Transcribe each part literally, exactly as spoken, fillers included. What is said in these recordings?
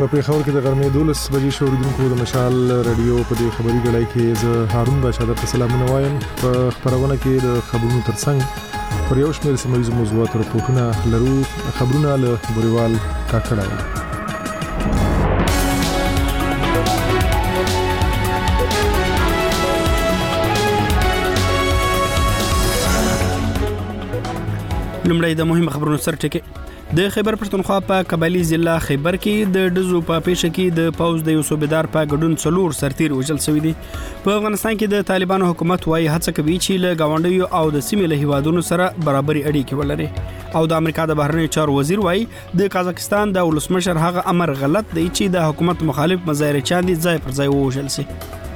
په پیښور کې د غرمې دولس بجې شوریدونکو د مشال رادیو په دې خبري غړای کې زه هارون باشا د سلامونه وایم. په خبرونه کې د خبرونو ترڅنګ پر یو شمېر سیمه ییزو موضوعاتو راپورټونه لرو. خبرونه له بوريوال کاکړه. لمړی د مهمه خبرونو سرټکی. د خیبر پښتونخوا په قبایلی ضلع خیبر کې د دزو په پیښه کې د پاوز د یو صوبیدار په ګډون څلور سرتیر وژل شوی دي. په افغانستان کې د طالبانو حکومت وايي هڅه کوي چې له گاونډیو او د سیمې له هیوادونو سره برابري اړیکې ولري. او د امریکا د بهرنی چارو وزیر وايي د قازقستان د ولسمشر هغه امر غلط دی چې د حکومت مخالف مظاهره چاندي ځای پر ځای وژل شي.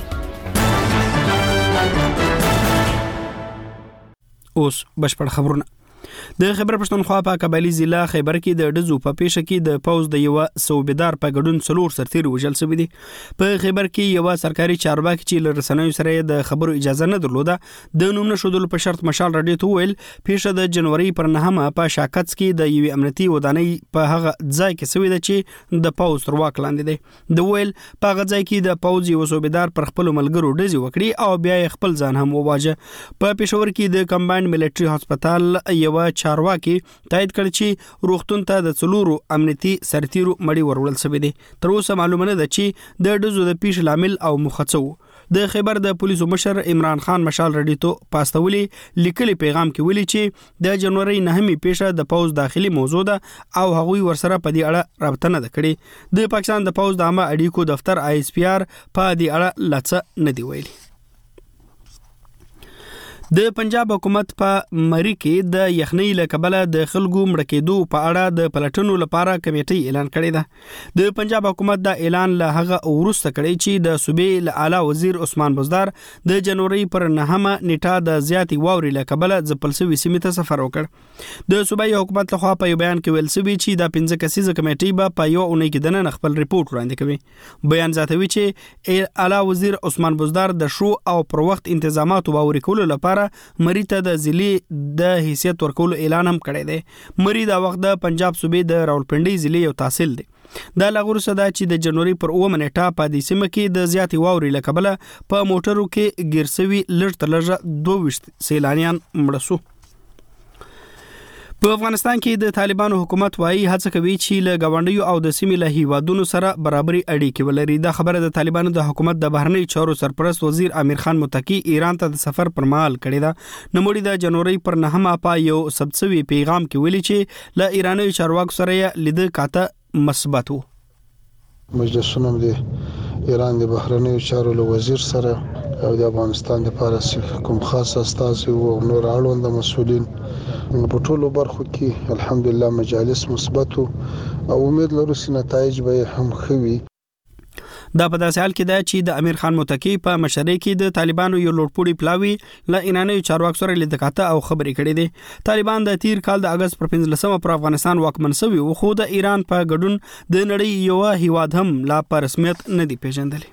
اوس بشپړ خبرونه. د خیبر پښتونخوا په قبایلی ضلع خیبر کې د دزو په پیښه کې د پاوز د یو صوبیدار په ګډون څلور سرتیر وژل شوی دي. په خیبر کې یو سرکاري چارواکي چې له رسنیو سره د خبرو اجازه نه درلوده د نوم نشودل په شرط مشال رادیو ته ویل پیښه د جنوري پر نهمه په شاکتس کې د یو امنیتي ودانۍ په هغه ځای کې شوی دی چې د پاوز تر واک لاندې دی. د ویل په هغه ځای کې د پاوز یو صوبیدار پر خپل ملګرو ډزې وکړي او بیا خپل ځان هم وواجه. په پېښور کې د کمباینډ ملټري هسپتال یو چارواکي تایید کړ چې روغتون ته د څلورو امنیتي سرتیرو مړی ورول شوی دی. تر اوسه معلومه نه ده چې د ډزو د پیښې لامل او مخڅو. د خیبر د پولیسو مشر عمران خان مشال رډی ته پاستولي لیکلي پیغام کې ویلي چې د جنوري نهمې پیښه د پاوز داخلي موضوع ده او هغوی ورسره په دې اړه رابطه نه کړې. د پاکستان د پاوز د عامه اړیکو دفتر آی اس پی آر په دې اړه لڅ نه دی ویلي. د پنجاب حکومت په مری کې د یخنۍ له کبله د خلکو مړ کېدو په اړه د پلټنو لپاره کمیټې اعلان کړی ده. د پنجاب حکومت دا اعلان له هغه وروسته کړی چې د صوبې له اعلی وزیر عثمان بزدار د جنوري پر نهمه نیټه د زیاتې واوري له کبله ځپل شوې سیمې ته سفر وکړ. د صوبایي حکومت لخوا په یو بیان کې ویل شوی چې د پنځه کسیزه کمیټې به په یو اونۍ کې دننه خپل ریپورت وړاندې کوي. بیان زیاتوي چې اعلی وزیر عثمان بزدار د شو او پر وخت انتظامات واوري کولو لپاره مری ته د ضلع د حیثیت ورکولو اعلان هم کړی دی. مری دا وخت د پنجاب صوبې د راولپنډي ضلع یو تحصیل دی. دا لغور صدا چې د جنوري پر اومه نیټه په دې سیمه کې د زیاتې واوري له کبله په موټرو کې ګیرسوي لږ تر لږه دوه ویشت سیلانیان مړه شو. په افغانستان کې د طالبانو حکومت وايي هڅه کوي چې له گاونډیو او د سیمې له هیوادونو سره برابري اړیکې ولري. دا خبره د طالبانو د حکومت د بهرنی چارو سرپرست وزیر امیر خان متقی ایران ته د سفر پر مهال کړی ده. نوموړي د جنوري پر نهمه په یو سبسوي پیغام کې ویلي چې له ایراني چارواکو سره یې لید کاته مثبت وو. مجلسونه د ایران د بهرنی چارو وزیر سره او د افغانستان د لپاره کوم خاص استازي او نور اړوند مسؤلین په ټولو برخو کې الحمدلله مجالس مثبت او امید لرو چې نتایج به هم ښه وي. دا په داسې حال کې ده چې د امیر خان متقی په مشرۍ کې د طالبانو یو لوړپوړي پلاوي له ایراني چارواکو سره لید کاته او خبرې کړې دي. طالبان د تیر کال د اگست پر پنځلسمه پر افغانستان واکمن شوي او خو د ایران په ګډون د نړۍ یو هیواد هم لا په رسمیت نه دی پیژندل.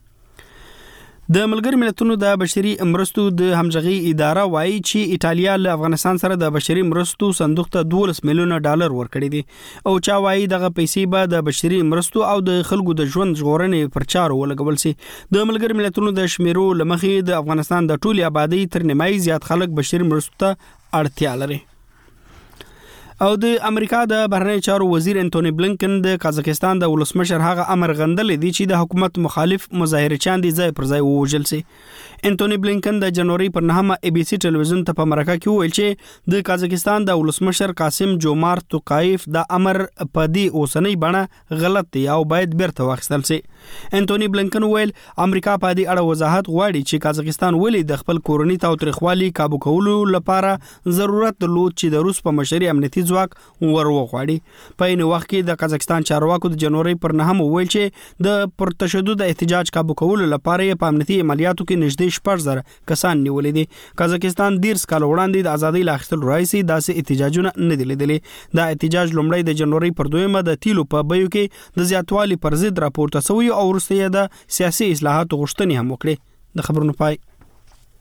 د ملګری ملتونو د بشري مرستو د همغږي اداره وایي چې ایتالیا له افغانستان سره د بشري مرستو صندوق ته دولس میلیونه ډالر ورکړي دي او چا وایي دغه پیسې به د بشري مرستو او د خلکو د ژوند ژغورنې پر چارو ولګول شي. د ملګری ملتونو د شمیرو لمخې د افغانستان د ټولي آبادی تر نیمایي زیات خلک بشري مرستو ته اړتیا لري. او د امریکا د بهرنی چارو وزیر انټونی بلینکن د قازقستان د ولسمشر هغه امر غندل دي چې د حکومت مخالف مظاهره چاندي ځای پر ځای ووژل شي. انټونی بلینکن د جنوري پر نهمه ای بي سي ټلویزیون ته په مرکه کې ویل چې د قازقستان د ولسمشر قاسم جومارت توقایف د امر په دې اوسنۍ بڼه غلط دی او باید بیرته واخیستل شي. انټونی بلینکن ویل امریکا په دې اړه وضاحت غواړي چې قازقستان ولې د خپل کورنۍ تاوتریخوالي کابو کولو لپاره ضرورت درلود چې د روس په مشرۍ امنیتي ځواک ورغواړي. په این وخت کې د قازقستان چارواکو د جنوري پر نهمه ویل چې د پرتشدد احتجاج کابو کولو لپاره په امنیتي عملیاتو کې نږدې شپږ زره کسان نیولې دي. قازقستان ډیر کال وړاندې د ازادۍ لاخستل راځي داسې احتجاجونه نه دي لیدلې. دا احتجاج لومړی د جنوري پر دویمه د تیلو په بیو کې د زیاتوالي پر ضد راپورته شوی او وروسته د سیاسي اصلاحاتو غوښتنې هم وکړي. د خبرونو پای.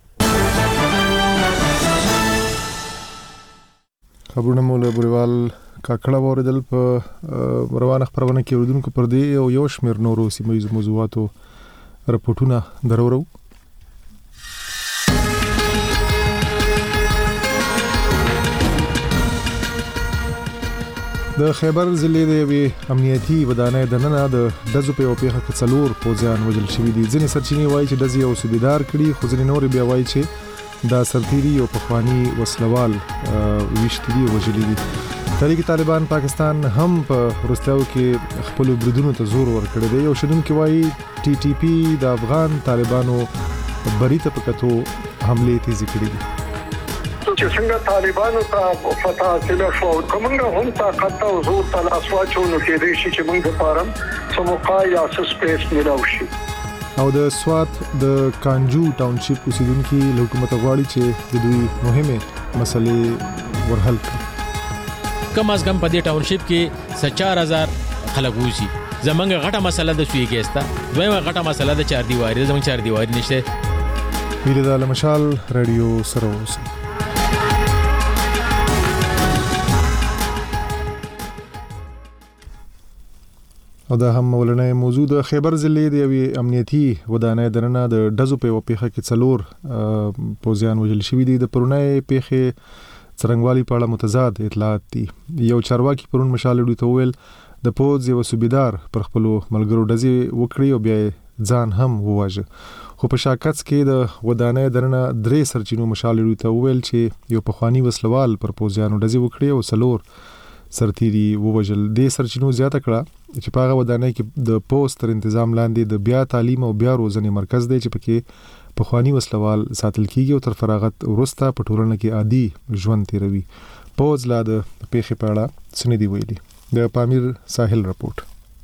خبرونه مو له بوريوال کاکړه اوریدل په روانه خبرونه کې اوریدونکو پر دې او یو شمېر نورو سیمه موضوعاتو رپورټونه درورو. د خیبر ضلع د یوې امنیتي ودانۍ د ننه د ډزو په پیښه کې څلور پوځیان وژل شوي دي. ځینې سرچینې وایي چې ډزې یو صوبیدار کړي، خو ځینې نور بیا وایي چې دا سرتیري او پخوانی وسلوال ویشت دي او وژلي دي. تحریک طالبان پاکستان هم په وروستیو کې خپل بریدونو ته زور ورکړی دی. یو شنونکي وایي ټي ټي پی د افغان طالبانو بری ته په کتو حملې تیزې کړې دي. چې څنګه طالبانو ته فتح حاصله شو، کومه هم طاقت او زور تل اسواچو نو کې دي چې موږ لپاره سموقا یا سپیس ملو شي. او د سوات د کانجو ټاونشپ اوسیدونکو له حکومت غواړي چې د دوی مهمه مسلې ورحل کړي. کم از کم په دې ټاونشپ کې چار هزار خلک وځي. زمونږ غټه مسله د سوی کېستا، دویمه غټه مسله د چار دیواری، زمونږ چار دیواری نشته. ویل د مشال رادیو سره اوسئ. او دا هم ولنې موضوع د خیبر ضلع د یوې امنیتي ودانۍ درنه د ډزو په پیښه کې څلور پوځیان وژل شوي دي. د پرونۍ پیښې څرنګوالي په اړه متضاد اطلاعات دي. یو چارواکي پرون مشال ډوی ته ویل د پوځ یو صوبیدار پر خپل ملګرو ډزې وکړي او بیا ځان هم وواژه. خو په شاکڅ کې د ودانۍ درنه درې سرچینو مشال ډوی ته ویل چې یو پخوانی وسلوال پر پوځیانو ډزې وکړي او څلور سرتیري ووژل. د سرچینو زیاته کړه چې په هغه ودانۍ کې د پوسټ تر تنظیم لاندې د بیا تعلیم او بیا روزنې مرکز دی چې پکې پخوانی وسلوال ساتل کیږي او تر فراغت وروسته په ټولنه کې عادي ژوند تیروي. پوز لا د پیښې په اړه سندې ویلي. د پامیر ساحل رپورت.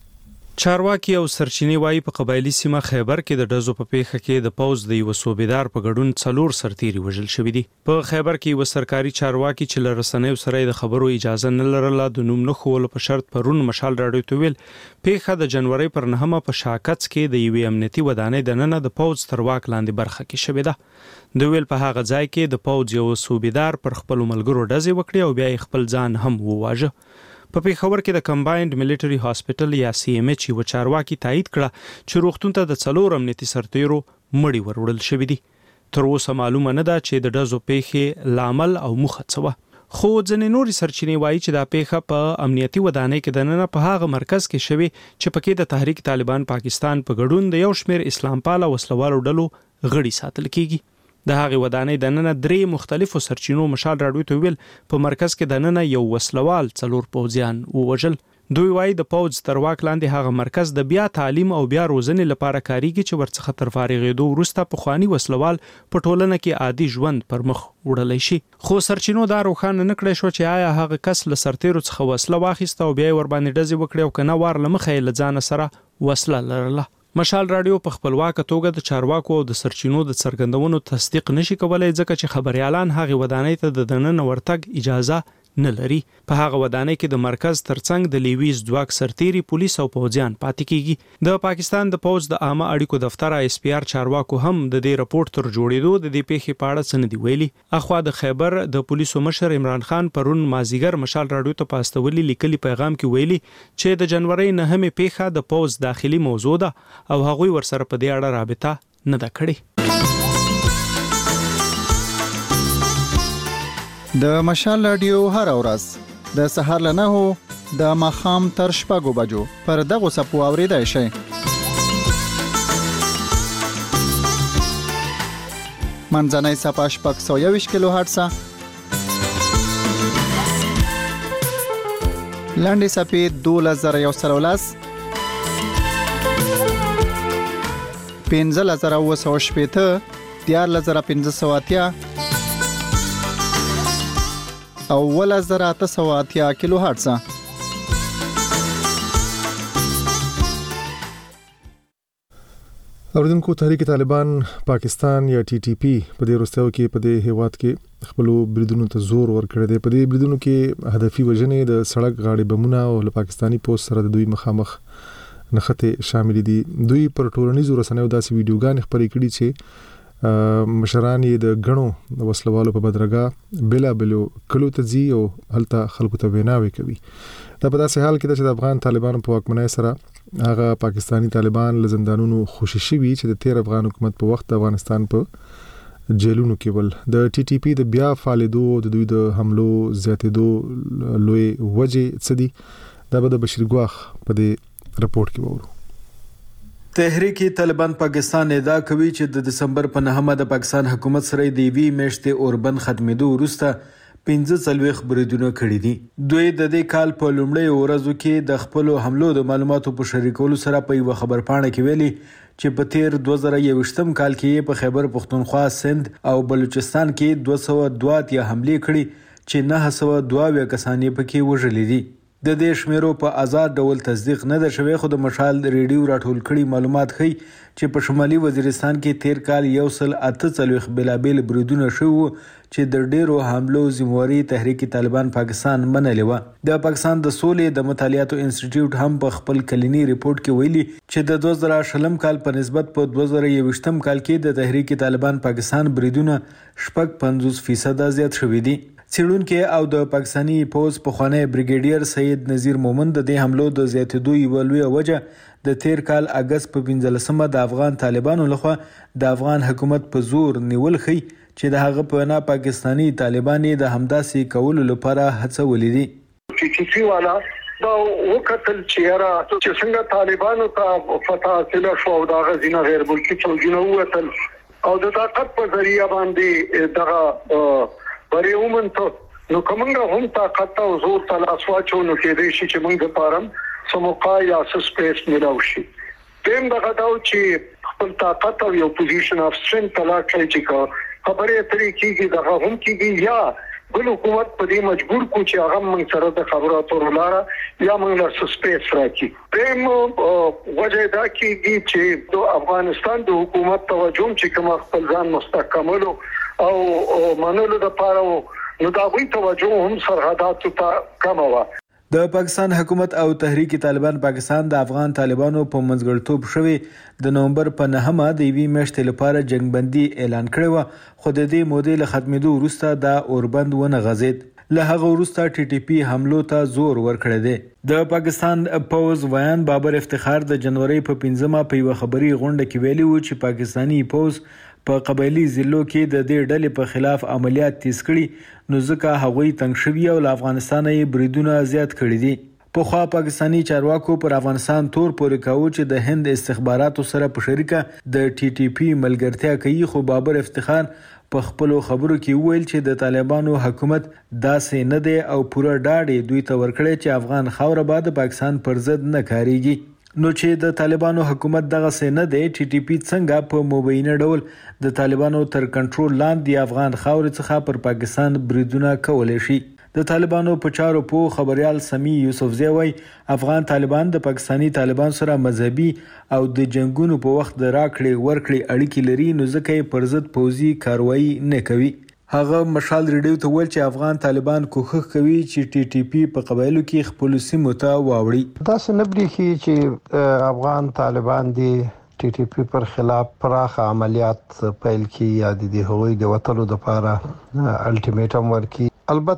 چارواکي او سرچینې وایي په قبایلی سیمه خیبر کې د ډزو په پیښه کې د پوز د یو صوبیدار په ګډون څلور سرتیري وژل شوي دي. په خیبر کې یو سرکاري چارواکي چې له رسنیو سره د خبرو اجازه نه لرله د نوم نه خولو په شرط پرون مشال راډیو ته ویل پیښه د جنوري پر نهمه په شاکڅ کې د یوې امنیتي ودانۍ د ننه د پوز تر واک لاندې برخه کې شوې ده. د ویل په هغه ځای کې د پوز یو صوبیدار پر خپل ملګرو ډزې وکړي او بیا خپل ځان هم وواژه. په پیښور کې د کمباینډ ملټری هاسپټل یا سی ایم ایچ یو چارواکي تایید کړه چې روغتون ته د څلور امنیتي سرتیرو مړي وروړل شوې دي. تر اوسه معلومه نه ده چې د ډزو پیښې لامل او مخه څه وه. خو ځینې نورې سرچینې وایي چې دا پیښه په امنیتي ودانۍ کې د ننه په هغه مرکز کې شوې چې پکې د تحریک طالبان پاکستان په ګډون د یو شمېر اسلام پاله وسلوالو ډلو غړي ساتل کیږي. د هغه ودانۍ د ننه درې مختلفو سرچینو مشال راډیو ته ویل په مرکز کې د ننه یو وسلوال څلور پوځیان ووژل. دوی وایي د پوځ تر واک لاندې هغه مرکز د بیا تعلیم او بیا روزنې لپاره کاریږي چې ورڅخه تر فارغېدو وروسته پخوانی وسلوال په ټولنه کې عادي ژوند پر مخ وړلی شي. خو سرچینو دا روښانه نه کړی شو چې آیا هغه کس له سرتیرو څخه وسله واخیسته او بیا یې ورباندې ډزې وکړې او که نه وار له مخه یې له ځانه سره وسله لرله. مشال راډیو په خپلواکه توګه د چارواکو او د سرچینو د څرګندونو تصدیق نشي کولای ځکه چې خبريالان هغه ودانۍ ته د دننه ورتګ اجازه نه لري. په هغه ودانۍ کې د مرکز ترڅنګ د لیویز ځواک سرتیري پولیس او پوځیان پاتې کیږي. د پاکستان د پوځ د عامه اړیکو دفتر ایس پی آر چارواکو هم د دې رپورت تر جوړېدو د دې پیښې په اړه څه نه دی ویلي. اخوا د خیبر د پولیسو مشر عمران خان پرون مازیګر مشال راډیو ته پاستولي لیکلي پیغام کې ویلي چې د جنوري نهمه پیښه د پوځ داخلي موضوع ده او هغوی ورسره په دې اړه رابطه نه ده کړې. د مشال رادیو هر ورځ د سهار له نهو د ماښام تر شپږو بجو پر دغه سپو اوریدای شئ. منځنۍ صفحه شپږ سوه یوویشت کیلو هرتز، لاندې صفحې دولس زره یو سل او لس، پنځلس زره اوه سوه شپېته، دیارلس زره پنځه سوه اتیا او ولس زره اته سوه اتیا کیلو هرتز. اوریدونکو تحریک طالبان پاکستان یا ټي ټي پی په دې وروستیو کې په دې هیواد کې خپل بریدونو ته زور ورکړی دی. په دې بریدونو کې هدفي وژنې د سړک غاړې بمونه او له پاکستانی پوسټ سره د دوی مخامخ نښتې شامل دي. دوی پر ټولنیزو رسنیو داسې ویډیوګانې خپرې کړي چې مشران یې د غنو وسلوالو په بدرګه بلا بلو کلو ته ځي او هلته خلکو ته ویناوي کوي. دا په داسې حال کې چې د افغان طالبانو په واکمنۍ سره هغه پاکستانی طالبان له زندانونو خوشي شوي چې د تیر افغان حکومت په وخت افغانستان په جیلونو کې ول. د ټي ټي پی د بیا فعالیدو د دوی د حملو زیاتېدو لوی وجه څه دي؟ دا به د بشیر ګواخ په دې رپورت کې وورو. تحریک طالبان پاکستان ادعا کوي چې د دسمبر په نهمه د پاکستان حکومت سره د وی میاشتې اوربند ختمېدو وروسته پنځه څلوېښت بریدونه کړي دي. دوی د دې کال په لومړۍ ورځو کې د خپل حملو د معلوماتو په شریکولو سره په یو خبرپاڼه کې ویلي چې په تیر دوه زره یوویشتم کال کې په خیبر پختونخوا، سند او بلوچستان کې دوه سوه دوه اتیا حملې کړي چې نهه سوه دوه اویا کسان یې پکې وژلي دي. د دې شمیرو په آزاد ډول تصدیق نه ده شوی، خو د مشال ریډیو راټول کړي معلومات ښیي چې په شمالي وزیرستان کې تیر کال یو سل اته څلوېښت بېلابېل بریدونه شوي وو چې د ډېرو حملو ذمواري تحریک طالبان پاکستان منلې وه. د پاکستان د سولې د مطالعاتو انسټیټیوټ هم په خپل کلینی ریپورت کې ویلي چې د دوه زره شلم کال په نسبت په دوه زره یوویشتم کال کې د تحریک طالبان پاکستان بریدونه شپږ پنځوس فیصده زیات شوي دي. څېړونکي او د پاکستاني پوز پخوانی بریګیډیر سید نذیر مومن د دې حملو د زیاتېدو یوه لویه وجه د تیر کال اګست په پنځلسمه د افغان طالبانو لخوا د افغان حکومت په زور نیول ښیي چې د هغه په وینا پاکستاني طالبان یې د همداسې کولو لپاره هڅولي دي. ټي ټي پی والا دا وکتل چې را چې څنګه طالبانو ته فتح حاصله شو او دا غزینه غیر ملکي فوجونه ووتل او د طاقت په ذریعہ باندې دغه بری ومن ته نو کومه هم طاقت او زور تل اسواچو نو کې دي چې موږ پارم سموقا یا سپیس ملاو شي. دیم دغه دا چې خپل طاقت او یو پوزیشن اف سترنګ تلا کوي چې خبرې اترې کیږي دغه هم کیږي یا بل حکومت په دې مجبور کو چې هغه موږ سره د خبرو اترو لاره یا موږ له سپیس راکړي. دیم وجه دا کیږي چې د افغانستان د حکومت توجه چې کوم خپل ځان مستحکمولو او منلو د پاره نو دا وی توجه هم سرحداتو ته کم و. د پاکستان حکومت او تحریک طالبان پاکستان د افغان طالبانو په منځګړیتوب شوی د نومبر په نهمه د یوې میاشتې لپاره جنگ بندي اعلان کړی و، خو د دې مودې له ختمېدو وروسته دا اوربند ونه غځېد. له هغه وروسته ټي ټي پی حملو ته زور ورکړی دی. د پاکستان پوز ویان بابر افتخار د جنوري په پنځمه په یوه خبري غونډه کې ویلي و چې پاکستاني پوز په قبایلی ضلعو کې د دې ډلې په خلاف عملیات تیز کړي، نو ځکه هغوی تنګ شوي او له افغانستانه یې بریدونه زیات کړي دي. پخوا پاکستاني چارواکو پر افغانستان تور پورې کاوه چې د هند استخباراتو سره په شریکه د ټي ټي پی ملګرتیا کوي، خو بابر افتخار په خپلو خبرو کې وویل چې د طالبانو حکومت داسې نه دی او پوره ډاډ دوی ته ورکړی چې افغان خاوره به د پاکستان پر ضد نه کاریږي. نو چې د طالبانو حکومت دغه څه نه دی، ټي ټي پی څنګه په مبینه ډول د طالبانو تر کنټرول لاندې افغان خاورې څخه پر پاکستان بریدونه کولی شي؟ د طالبانو په چارو پوه خبريال سمی یوسفزی وایي افغان طالبان د پاکستانی طالبان سره مذهبي او د جنگونو په وخت د راکړې ورکړې اړیکې لري، نو ځکه یې پر ضد پوځي کاروایی نه کوي. هغه مشال ریډیو ته ویل چې افغان طالبان کوښښ کوي چې ټي ټي پی په قبایلو کې خپل سیمو ته واوړي. دا څه نه بریخي چې افغان طالبان دي ټي ټي پی پر خلاف پراخ عملیات پیل کړي یا د هغوی د وټلو لپاره الټیمیټم ورکړي.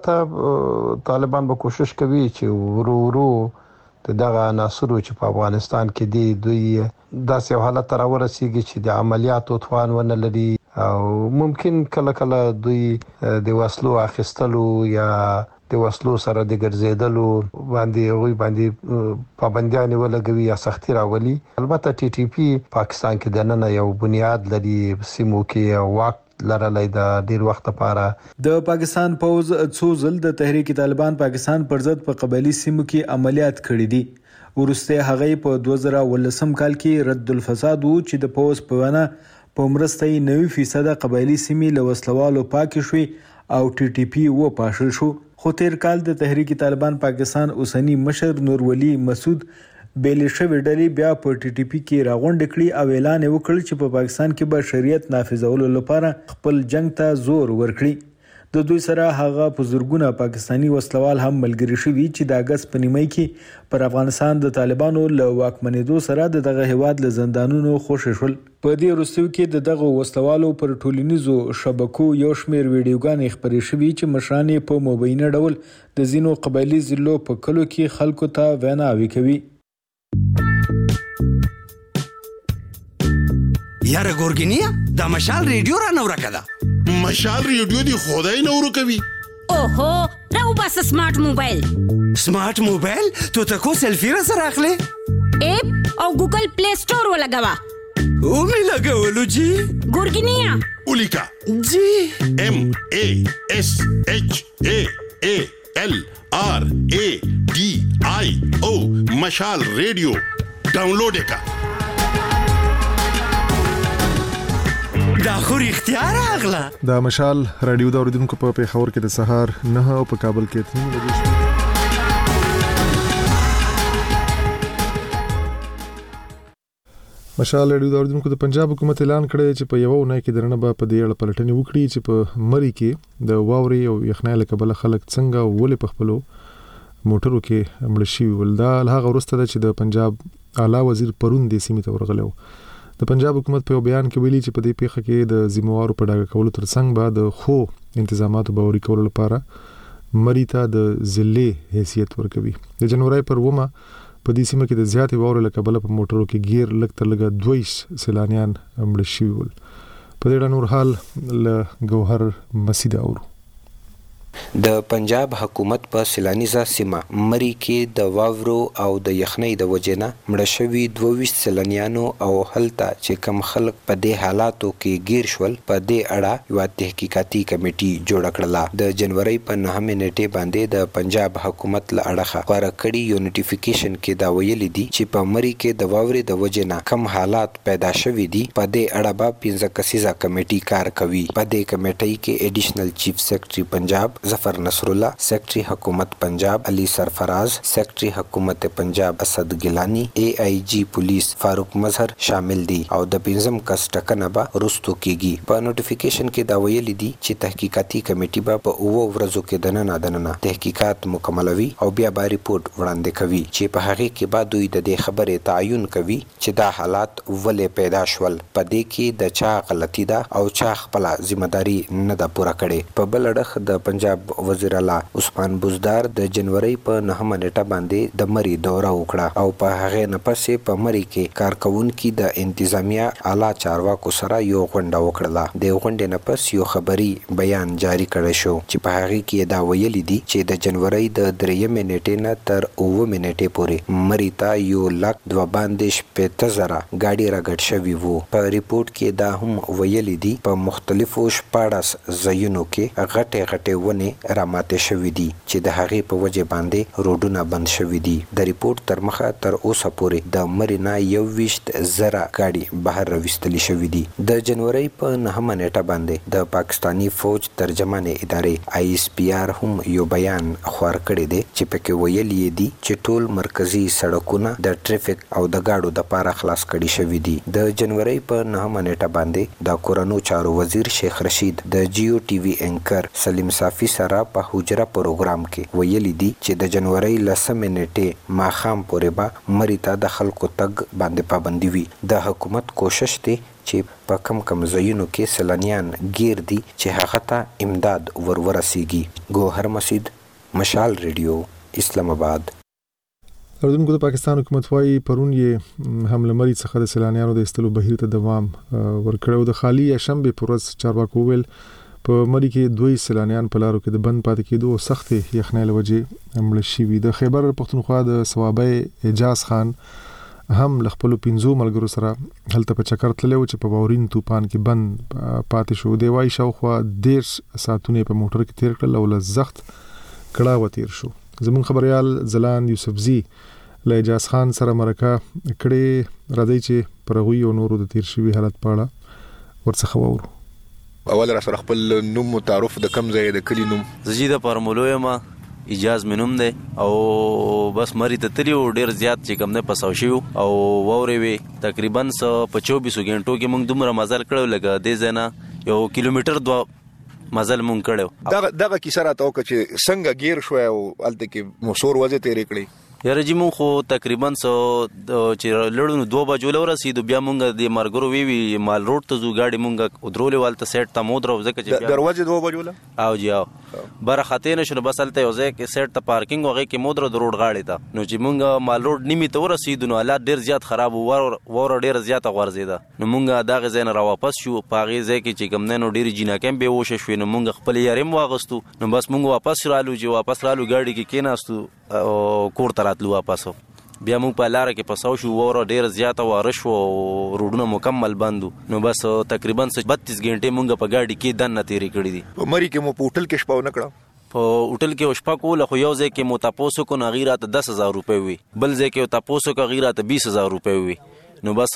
البته طالبان به کوشش کوي چې ورو ورو دغه عناصرو چې په افغانستان کې دي دوی داسې حالت ته راورسیږي چې د عملیاتو توان ونه لري او ممکن کله کله دوی د وسلو اخیستلو یا د وسلو سره د ګرځېدلو باندې هغوی باندې پابندیانې ولګوي یا سختي راولي. البته ټي ټي پی پاکستان کې دننه یو بنیاد لري، سیمو کې واک لرلای د ډیر وخت لپاره. د پاکستان پوز څو ځل د تحریک طالبان پاکستان پر ضد په قبایلی سیمو کې عملیات کړي دي. ورسته هغه په دوه زره ولسم کال کې رد الفساد وو چې د پوز په وینا په مرسته یې نوي فیصد قبایلی سیمې له وسلوالو پاکې شوې او ټي ټي پی و پاشل شو. خو تیر کال د تحریک طالبان پاکستان اوسنی مشر نور ولی مسعود بیلې شوې ډلې بیا په ټي ټي پی کې راغونډ کړي او اعلان وکړ چې په پاکستان کې به شریعت نافذولو لپاره خپل جنگ ته زور ورکړي. د دوی سره هغه په زرګونه پاکستانی وسلوال هم ملګري شوي چې د اگست په نیمه کې پر افغانستان د طالبانو له واکمنېدو سره د دغه هیواد له زندانونو خوشې شول. په دې وروستیو کې د دغه وسلوالو پر ټولنیزو شبکو یو شمېر ویډیوګانې خپرې شوي چې مشران یې په مبینه ډول د ځینو قبایلي ضلعو په کلو کې خلکو ته ویناوې کوي. یاره ګورګینیا دا مشال ریډیو را نو راکده. مشال ریډیو دی خدای نو ورکوي. اوهو راو بس سمارټ موبایل. سمارټ موبایل تو تکو سیلفی را سره اخلي. اپ او ګوګل پلی سٹور ولګوا. او می لګولو جی. ګورګینیا. اولیکا. جی. ام ا اس اچ ا ا ال آر ا ډي آی او مشال ریډیو ډاونلوډ کا. دا خو اختیار اغلا. دا مشال رادیو دا اوریدونکو په پیښور کې د سهار نه او په کابل کې تنین بجې شوې. مشال رادیو دا اوریدونکو د پنجاب حکومت اعلان کړی چې په یو ونه کې درنه به په دې اړه پلټنې وکړي چې په مری کې د واوري او یخنۍ له کبله خلک څنګه ولې په خپلو موټرو کې مړ شوي ول. دا هغه وروسته ده چې د پنجاب اعلی وزیر پرون دې سیمې ته ورغلی و. د پنجاب حکومت په بیان کې ویلي چې په دې پیښه کې د ذمہوارو په ډاګه کولو ترڅنګ به د خو انتظاماتو باوري کولو لپاره مری ته د ضلع حیثیت ورکوي. د جنوري پر ومه په دې سیمه کې د زیاتې واورې له کبله په موټرو کې ګیر لږ تر لږه دوه سیلانیان مړه شوي ول. په دې اړه نور حال له ګوهر مسعود اورو. د پنجاب حکومت په سیلانیزه سیمه مری کې د واورو او د یخنۍ د وجنه مړه شوي دوه ویشت سیلانیانو او هلته چې کم خلک په دې حالاتو کې گیر شول په دې اړه یو تحقیقاتي کمیټي جوړ کړله. د جنوري په نهمه نیټه باندې د پنجاب حکومت له اړخه خبره کړي یو نوټیفیکیشن کې دا ویلي دي چې په مری کې د واورې د وجنه کم حالات پیدا شوي دي. په دې اړه به پنځه کسیزه کمیټي کار کوي. په دې کمیټي کې ایډیشنل چیف سیکرټري پنجاب ظفر نصر الله، سیکرټري حکومت پنجاب علي سرفراز، سیکرټري حکومت پنجاب اسد ګیلانی، ای آی جی پولیس فاروق مظهر شامل دي او د پنځم کس ټاکنه به رستو کیږي. په نوټیفیکیشن کې دا ویلي دي چې تحقیقاتي کمیټي به په اوو ورځو کې دننه دننه تحقیقات مکملوي او بیا به ریپورت وړاندې کوي چې په هغه کې به دوی د دې خبرې تعین کوي چې دا حالات ولې پیدا شول، په دې کې د چا غلطي ده او چا خپل ځمېداري نه ده پوره کړې. په بل اړخ د پنجاب وزیر اعلی عثمان بزدار د جنوري په نهمه نیټه باندې د مری دوره وکړه او په هغه نه پسې په مری کې کارکونکو د انتظامیه اعلی چارواکو سره یو غونډه وکړه. د غونډې نه پس یو خبري بیان جاری کړی شو چې په هغه کې دا ویلي دي چې د جنوري د درېمې نیټې نه تر اوومې نیټې پورې مری ته یو لک دوه باندې شپېته زره ګاډي راګډ شوي وو. په ریپورت کې دا هم ویلي دي په مختلفو شپاړس ځایونو کې غټې غټې ونې راماتې شوې دي چې د هغې په وجه باندې روډونه بند شوي دي. د ریپورت تر مخه تر اوسه پورې د مری نه یو ویشت زره ګاډي بهر راویستلي شوي دي. د جنوري په نهمه نیټه باندې د پاکستانی فوج ترجمان ادارې آی ایس پی آر هم یو بیان خور کړی دی چې پکې ویلي دي چې ټول مرکزی سړکونه د ټریفیک او د گاډو د پاره خلاص کړي شوي دي. د جنوري په نهمه نیټه باندې د کورونو چارو وزیر شیخ رشید د جیو ټي وي انکر سلیم صافی سره په حجره پروګرام کې ویلي دي چې د جنوري لسمې نیټې ماښام پورې به مری ته د خلکو تګ باندې پابندي وي. د حکومت کوشش دی چې په کم کم ځایونو کې سیلانیان گیر دي چې هغه ته امداد ور ورسیږي. ګوهر مسعود، مشال ریډیو، اسلام آباد. اوریدونکو د پاکستان حکومت وايي پرون یې حمله مری څخه د سیلانیانو د ایستلو بهیر ته دوام ورکړو. د خالی شنبه پر ورځ چارواکو ویل په مری کې دوی سیلانیان په لارو کې د بند پاتې کېدو او سختې یخنۍ له وجې مړه شوي. د خیبر پښتونخوا د صوابۍ اعجاز خان هم له خپلو پنځو ملګرو سره هلته په چکر تللی و چې په واورین طوفان کې بند پاتې شو. دی وايي شاوخوا دېرش ساعتونه په موټر کې تیر کړل او له سخت کړاوه تیر شو. زموږ خبريال زلاند یوسفزي له اعجاز خان سره مرکه کړې. راځي چې پر هغوی او نورو د تیر شوي حالت په اړه ورڅخه واورو. اول را سره خپل نوم متعارف د کم ځای د کلی نوم زجی د پرمولو یم اجاز منوم دی او بس مری ته تریو ډیر زیات چې کم نه پساو شو او ووري وي تقریبا په چوبیس غنټو کې موږ دومره مزل کړو لګا د زنه یو کیلومتر دو مزل مونږ کړو. دغه دغه کیسه راته وکړه چې څنګه گیر شو او الته کې موسور وځي تیرې کړې. یاره جی مونږ خو تقریبا سو چې لړونو دوه بجو لور رسیدو بیا مونږ د مرګرو وی وی مال روډ ته زو گاډي مونږ ودرولې والته سیټ ته مودرو ځکه چې دروازه دوه بجو له او جی او بر خاطر نشو بس الته یو ځای کې سیټ ته پارکینګ وغه کې مودرو د روډ غاړي ته نو چې مونږ مال روډ نیمه ته ورسیدو نو حالات ډیر زیات خراب ور ور ډیر زیات غورځیدا نو مونږ دا غزین را واپس شو پاغي ځای کې چې کوم نه نو ډیر جناکم به وښه شو نو مونږ خپل یارم واغستو نو بس مونږ واپس رالو چې واپس رالو گاډي کې کیناستو او کور ته راتلو واپس بیا مونږ په لار کې پساو شو ور ډیر زیات وارش او روډونه مکمل بندو نو بس تقریبا بتیس غنټه مونږ په گاډي کې دنه تیری کړی دي. په مری کې مو په هوټل کې شپه نه کړه په هوټل کې شپه کوله خو یو ځای کې مو تاسو کو نغیرات دس هزار روپے وي بل ځای کې تاسو کو غیرات بیس هزار روپے وي نو بس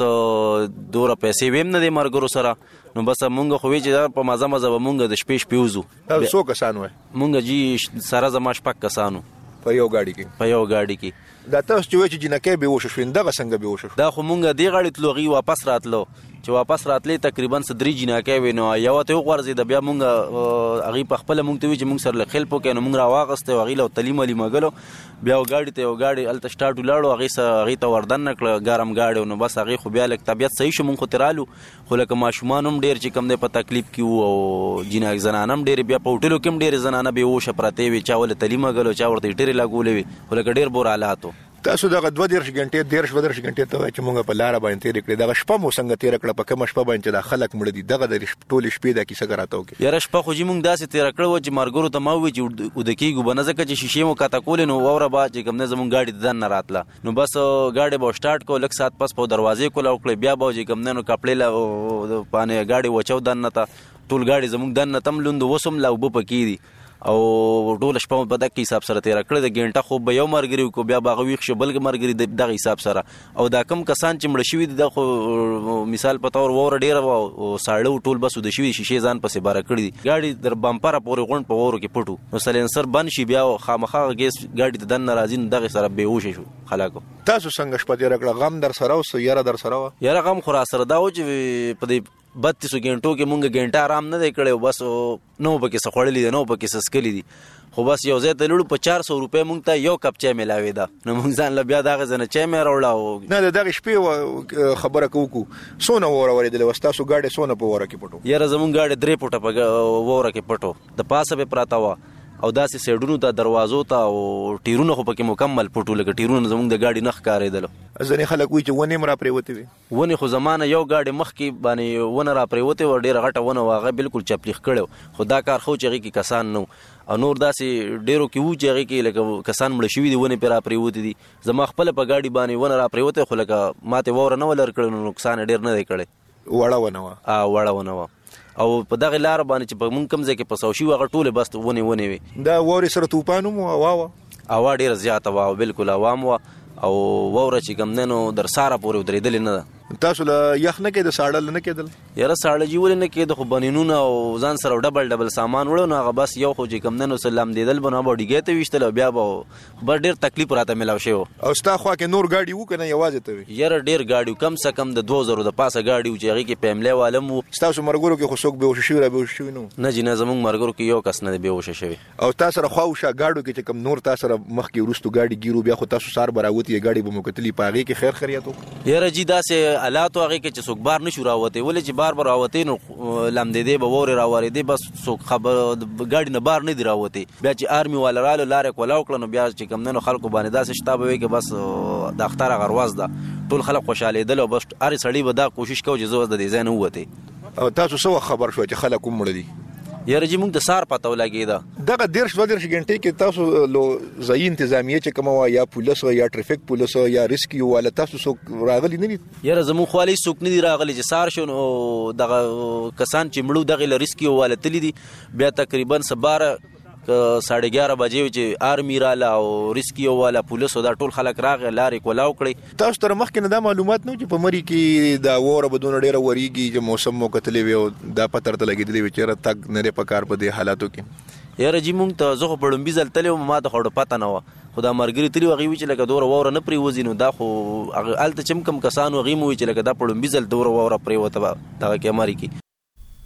دوره پیسې ویم نه د مرګرو سره نو بس مونږ خو چې په مزه مزه مونږ د شپې شپېوزو. تاسو کسان وای مونږ جی سره زما شپک کسانو په یو گاډي کې په یو گاډي کې دا تاسو چې جنکه به وښه شوین دغه څنګه به وښه دا خو مونږ دی غاړي تلوغي واپس راتلو چې واپس راتلې تقریبا صدري جنکه وینو یو ته غورځي د بیا مونږ هغه په خپل مونږ ته وی چې مونږ سره خل پو کې نو مونږ را واغسته وغه له تعلیم علي مګلو بیا گاډي ته گاډي الته سٹارټ ولاړو هغه سره هغه ته وردن نکړه ګرم گاډي نو بس هغه خو بیا لک طبيعت صحیح شو مونږ ترالو خو لکه ماشومان هم ډیر چې کم نه په تکلیف کې او جناک زنانم ډیر بیا په هوټلو کې ډیر زنانه به وشه پرته وی چا ول تعلیم مګلو چا ورته ډیر لاګولې خو لکه ډیر بور حالاتو. تاسو دغه دوه دیرش غنټې دیرش ودرش غنټې ته چې مونږ په لار باندې تیر کړې دغه شپه مو څنګه تیر کړه په کوم شپه باندې د خلک مړ دي دغه د ټول شپې د کیسه غراته وکي. یاره شپه خو چې مونږ داسې تیر کړو چې مرګرو ته مو وی چې د کیګو بنځکه چې شیشه مو کاته کول نو اوره با چې کوم نه زمون گاډي دن نه راتله نو بس گاډي به سٹارټ کو لک سات پس په دروازې کول او کړ بیا به چې کوم نه نو کپړې لا پانه گاډي وچو دن نه تا ټول گاډي زمون دن نه تم لوند وسم لا وب پکې دي او ټول شپه په دغه حساب سره تیر کړل د غنټه خو به یو مرګري کو بیا باغ ویښ شو بلګ مرګري د دغه حساب سره او دا کم کسان چې مړ شوی د خو مثال په تور وور ډیر او ساړو ټول بس د شوی شیشه ځان پسې بار کړی گاډي در بمپر پورې غون په ورو کې پټو نو سلنسر بن شي بیا خامخا ګیس گاډي د دن ناراضي دغه سره به وښه شو خلاکو. تاسو څنګه شپه تیر کړل غم در سره او یاره در سره یاره غم خو را سره دا و چې په دې بتیس غنټو کې مونږ غنټه آرام نه دی کړو بس نو پکې سخړلې نو پکې سسکلې دي خو بس یو ځای ته لړو په چار سو روپے مونږ ته یو کپ چای ملاوي دا نو مونږ ځان ل بیا دا غزنه چای مې راوړاو نه دغه شپې خبره کوکو سونه وره ورې د وستاسو گاډي سونه په وره کې پټو یاره زمون گاډي درې پټه په وره کې پټو د پاسه به پراته وا او داسې سیډونو ته دروازو ته او ټیرونو خو پکې مکمل پټو لکه ټیرونو زمونږ د گاډي نخ کارېدل ځنې خلک وی چې ونه مرا پریوته وي ونه خو زمانه یو گاډي مخ کې باندې ونه را پریوته و ډیر غټه ونه واغه بالکل چپلیخ کړو خو دا کار خو چې کې کسان نو او نور داسې ډیرو کې وو چې کې لکه کسان مړ شوی دي ونه پر را پریوته دي زما خپل په گاډي باندې ونه را پریوته خو لکه ماته وور نه ولر کړو نقصان ډیر نه دی کړی وړه ونه وا ا وړه ونه وا او په دغه لار باندې چې په مونږ کم ځای کې پساو شي وغه ټوله بس ونی ونی وي دا ووري سره توپانو مو واوا اوا ډیر زیاته وا بالکل عوام وا او ووره چې کم ننو در ساره پورې درېدل نه تاسو له یخ نه کې د ساړل نه کېدل یاره ساړه جوړ نه کېد خو بنینونه او ځان سره ډبل ډبل سامان وړو نو هغه بس یو خو چې کم ننو سلام دیدل بنه باډي ګټه وشتل بیا به بر ډیر تکلیف راته ملاو شو او ستا خو کې نور گاډي وو کنه یوازې ته یاره ډیر گاډي کم څه کم د دوه زره د پاسه گاډي چې هغه کې پملې والم تاسو مرګورو کې خو څوک به وشي را به وشي نو نه جنا زمون مرګورو کې یو کس نه به وشي شوی او تاسو سره خواوشه گاډو کې چې کم نور تاسو سره مخ کې ورستو گاډي ګیرو بیا خو تاسو سار براوتی گاډي به مکتلی پاغي کې خیر خیریاتو یاره جی داسې حالات هغه کې چې څوک بار نشو راوته ولې چې بار بار راوته نو لم دې دې به وره راوړې دې بس څوک خبر گاډي نه بار نه دی راوته بیا چې آرمي والا رالو لارې کولاو کړنو بیا چې کم نه خلکو باندې داسې شتابه وي کې بس د اختر غرواز ده ټول خلک خوشاله دي او بس اری سړی به دا کوشش کوي چې زو د دې ځای نه وته او تاسو سو خبر شو چې خلک مړ دي یاره جی مونږ د سار پته ولګیدا دغه دیرش و دیرش غنټې کې تاسو لو ځای انتظامیه چې کوم وا یا پولیس یا ټریفیک پولیس یا ریسکیو والا تاسو سو راغلی نه دي یاره زمو خالي سوک نه دي راغلی چې سار شو دغه کسان چې مړو دغه ریسکیو والا تللی دي بیا تقریبا سباره ساڑھے گیارہ بجې چې آرمی رااله او ریسکیو والا پولیس دا ټول خلک راغی لارې کولاو کړی تاسو تر مخکې نه دا معلومات نو چې په مری کې دا وره بدون ډیره وریږي چې موسم مو کتلې وي دا پتر ته لګیدلې وي چې تک نه په کار په دې حالاتو کې یاره جی مونږ ته زه خو پړم بي ځل تلې ما ته خو پته نه و خدا مرګري تری وغي چې لکه دور وره نه پری وزینو دا خو الته چم کم کسانو غي مو چې لکه دا پړم بي ځل دور وره پری وته دا کې مری کې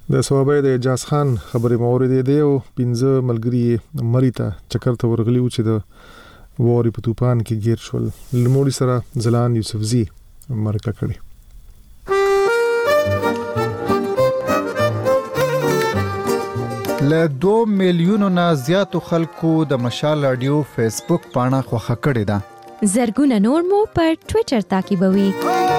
د صوابه د اجاز خان خبرې مورید دی او پنځه ملګری مریته چکر ته ورغلی و چې د ووري په توپان کې گیر شول. لموړي سره زلان یوسفزي مرکه کړي. له دو میلیونو نه زیاتو خلکو د مشال رادیو فیسبوک پاڼه خوښه کړې ده. زرګونه نور مو پر ټوئیټر تعقیبوي.